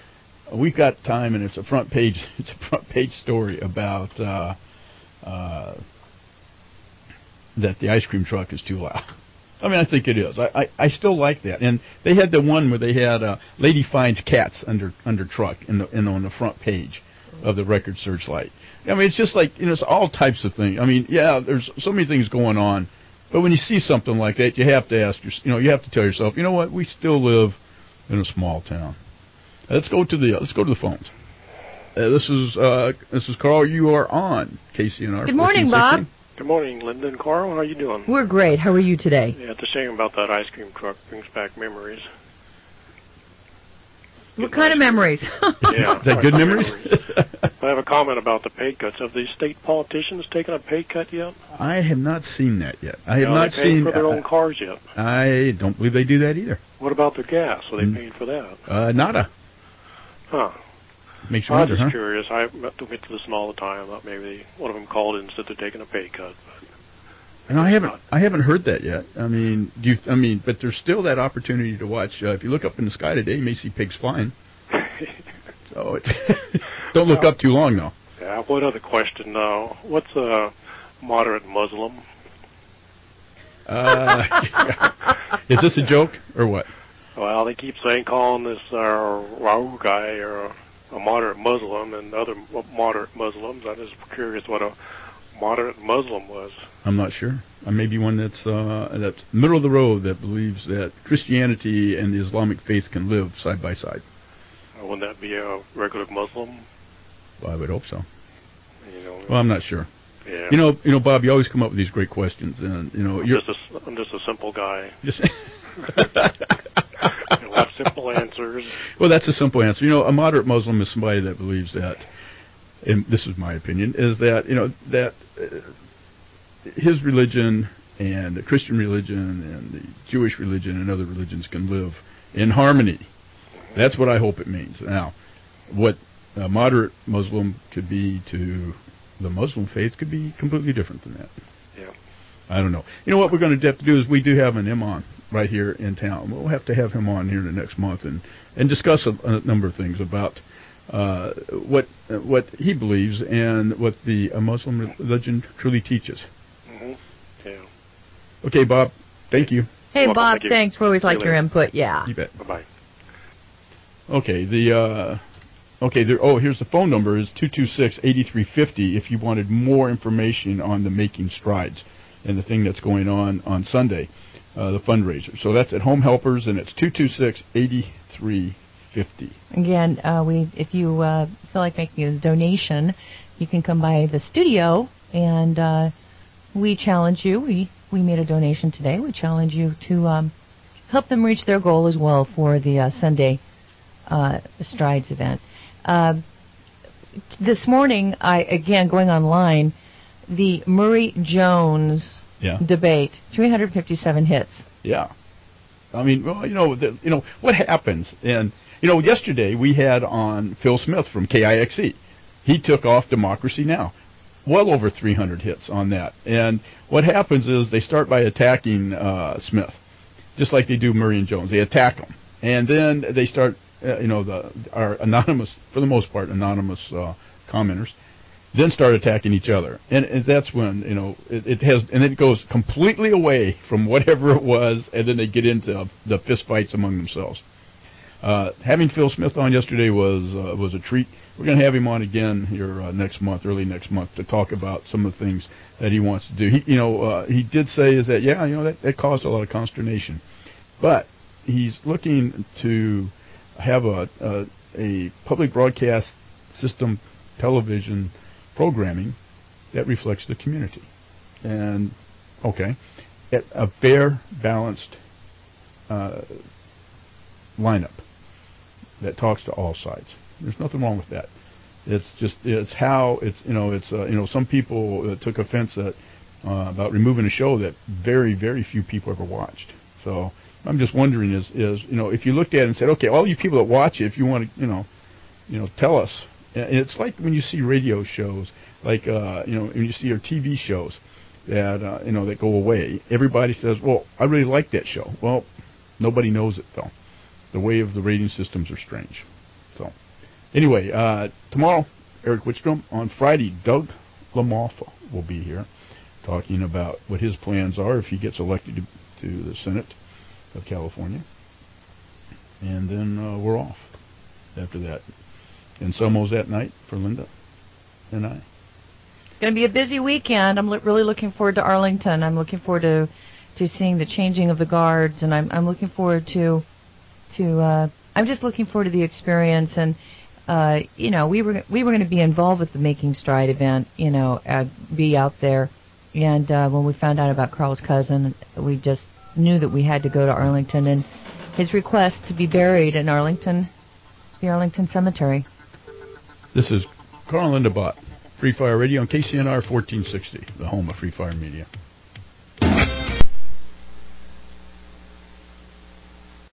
we've got time, and it's a front page. It's a front page story about uh, uh, that the ice cream truck is too loud. I mean, I think it is. I, I, I still like that. And they had the one where they had uh, Lady Finds Cats under under truck in the in on the front page of the Record Searchlight. I mean, it's just like, you know, it's all types of things. I mean, yeah, there's so many things going on, but when you see something like that, you have to ask your, you know, you have to tell yourself, you know what, we still live in a small town. Let's go to the uh, let's go to the phones. Uh, this is uh, this is Carl. You are on K C N R. Good morning, Bob. Good morning, Linda and Carl. How are you doing? We're great. How are you today? Yeah, it's a shame about that ice cream truck. Brings back memories. What kind of memories? Yeah, is that good memories? I have a comment about the pay cuts. Have these state politicians taken a pay cut yet? I have not seen that yet. I have no, not they paid seen for their uh, own cars yet. I don't believe they do that either. What about their gas? Are they Mm. paid for that? Uh, nada. Huh. Makes you I was wonder, just huh? curious. I don't get to listen all the time. I thought maybe one of them called in and said they're taking a pay cut. And I haven't, I haven't heard that yet. I mean, do you? I mean, but there's still that opportunity to watch. Uh, if you look up in the sky today, you may see pigs flying. So it's don't look up too long, though. Yeah. One other question. Uh, what's a moderate Muslim? Uh, is this a joke or what? Well, they keep saying calling this uh, Raul guy or a, a moderate Muslim and other moderate Muslims. I'm just curious what a moderate Muslim was. I'm not sure. Uh, maybe one that's uh, that's middle of the road, that believes that Christianity and the Islamic faith can live side by side. Uh, wouldn't that be a regular Muslim? Well, I would hope so. You know, well, I'm not sure. Yeah. You know, you know, Bob, you always come up with these great questions, and you know, I'm you're just a, I'm just a simple guy. Just You'll have simple answers. Well, that's a simple answer. You know, a moderate Muslim is somebody that believes that, and this is my opinion, is that, you know, that uh, his religion and the Christian religion and the Jewish religion and other religions can live in harmony. That's what I hope it means. Now, what a moderate Muslim could be to the Muslim faith could be completely different than that. Yeah. I don't know. You know what we're going to have to do is we do have an imam right here in town. We'll have to have him on here in the next month and, and discuss a, a number of things about uh, what uh, what he believes and what the uh, Muslim religion truly teaches. Mm-hmm. Yeah. Okay, Bob. Thank you. Hey, Welcome. Bob, Thank you. thanks. We always like your input. Yeah. You bet. Bye-bye. Okay, the uh, okay. There. Oh, here's the phone number is two two six, eight three five zero if you wanted more information on the Making Strides and the thing that's going on on Sunday, uh, the fundraiser. So that's at Home Helpers, and it's two two six, eight three five zero. Again, uh, we if you uh, feel like making a donation, you can come by the studio, and uh, we challenge you. We we made a donation today. We challenge you to um, help them reach their goal as well for the uh, Sunday uh, Strides event. Uh, this morning, I again going online, the Murray Jones yeah. debate, three hundred fifty-seven hits. Yeah, I mean, well, you know, the, you know what happens, and you know, yesterday we had on Phil Smith from K I X E. He took off Democracy Now! Well over three hundred hits on that. And what happens is they start by attacking uh, Smith, just like they do Murray and Jones. They attack him, and then they start, uh, you know, the our anonymous, for the most part, anonymous uh, commenters, then start attacking each other. And, and that's when, you know, it, it has, and it goes completely away from whatever it was, and then they get into the fist fights among themselves. Uh, having Phil Smith on yesterday was uh, was a treat. We're going to have him on again here uh, next month, early next month, to talk about some of the things that he wants to do. He, you know, uh, he did say is that yeah, you know, that, that caused a lot of consternation, but he's looking to have a a, a public broadcast system, television programming that reflects the community, and okay, at a fair, balanced uh, lineup that talks to all sides. There's nothing wrong with that. It's just it's how it's you know it's uh, you know some people uh, took offense at uh, about removing a show that very very few people ever watched. So I'm just wondering is is you know if you looked at it and said, okay, all you people that watch it, if you want to you know you know tell us. And it's like when you see radio shows, like uh, you know when you see your T V shows that uh, you know that go away. Everybody says, well, I really like that show. Well, nobody knows it though. The way of the rating systems are strange. So Anyway, uh, tomorrow, Eric Whitstrom. On Friday, Doug LaMalfa will be here talking about what his plans are if he gets elected to, to the Senate of California. And then uh, we're off after that. And Somo's that night for Linda and I. It's going to be a busy weekend. I'm lo- really looking forward to Arlington. I'm looking forward to to seeing the changing of the guards, and I'm I'm looking forward to to uh, I'm just looking forward to the experience. And uh, you know, we were we were going to be involved with the Making Stride event. You know, uh, be out there. And uh, when we found out about Carl's cousin, we just knew that we had to go to Arlington, and his request to be buried in Arlington, the Arlington Cemetery. This is Carl and Linda Bott, Free Fire Radio on K C N R fourteen sixty, the home of Free Fire Media.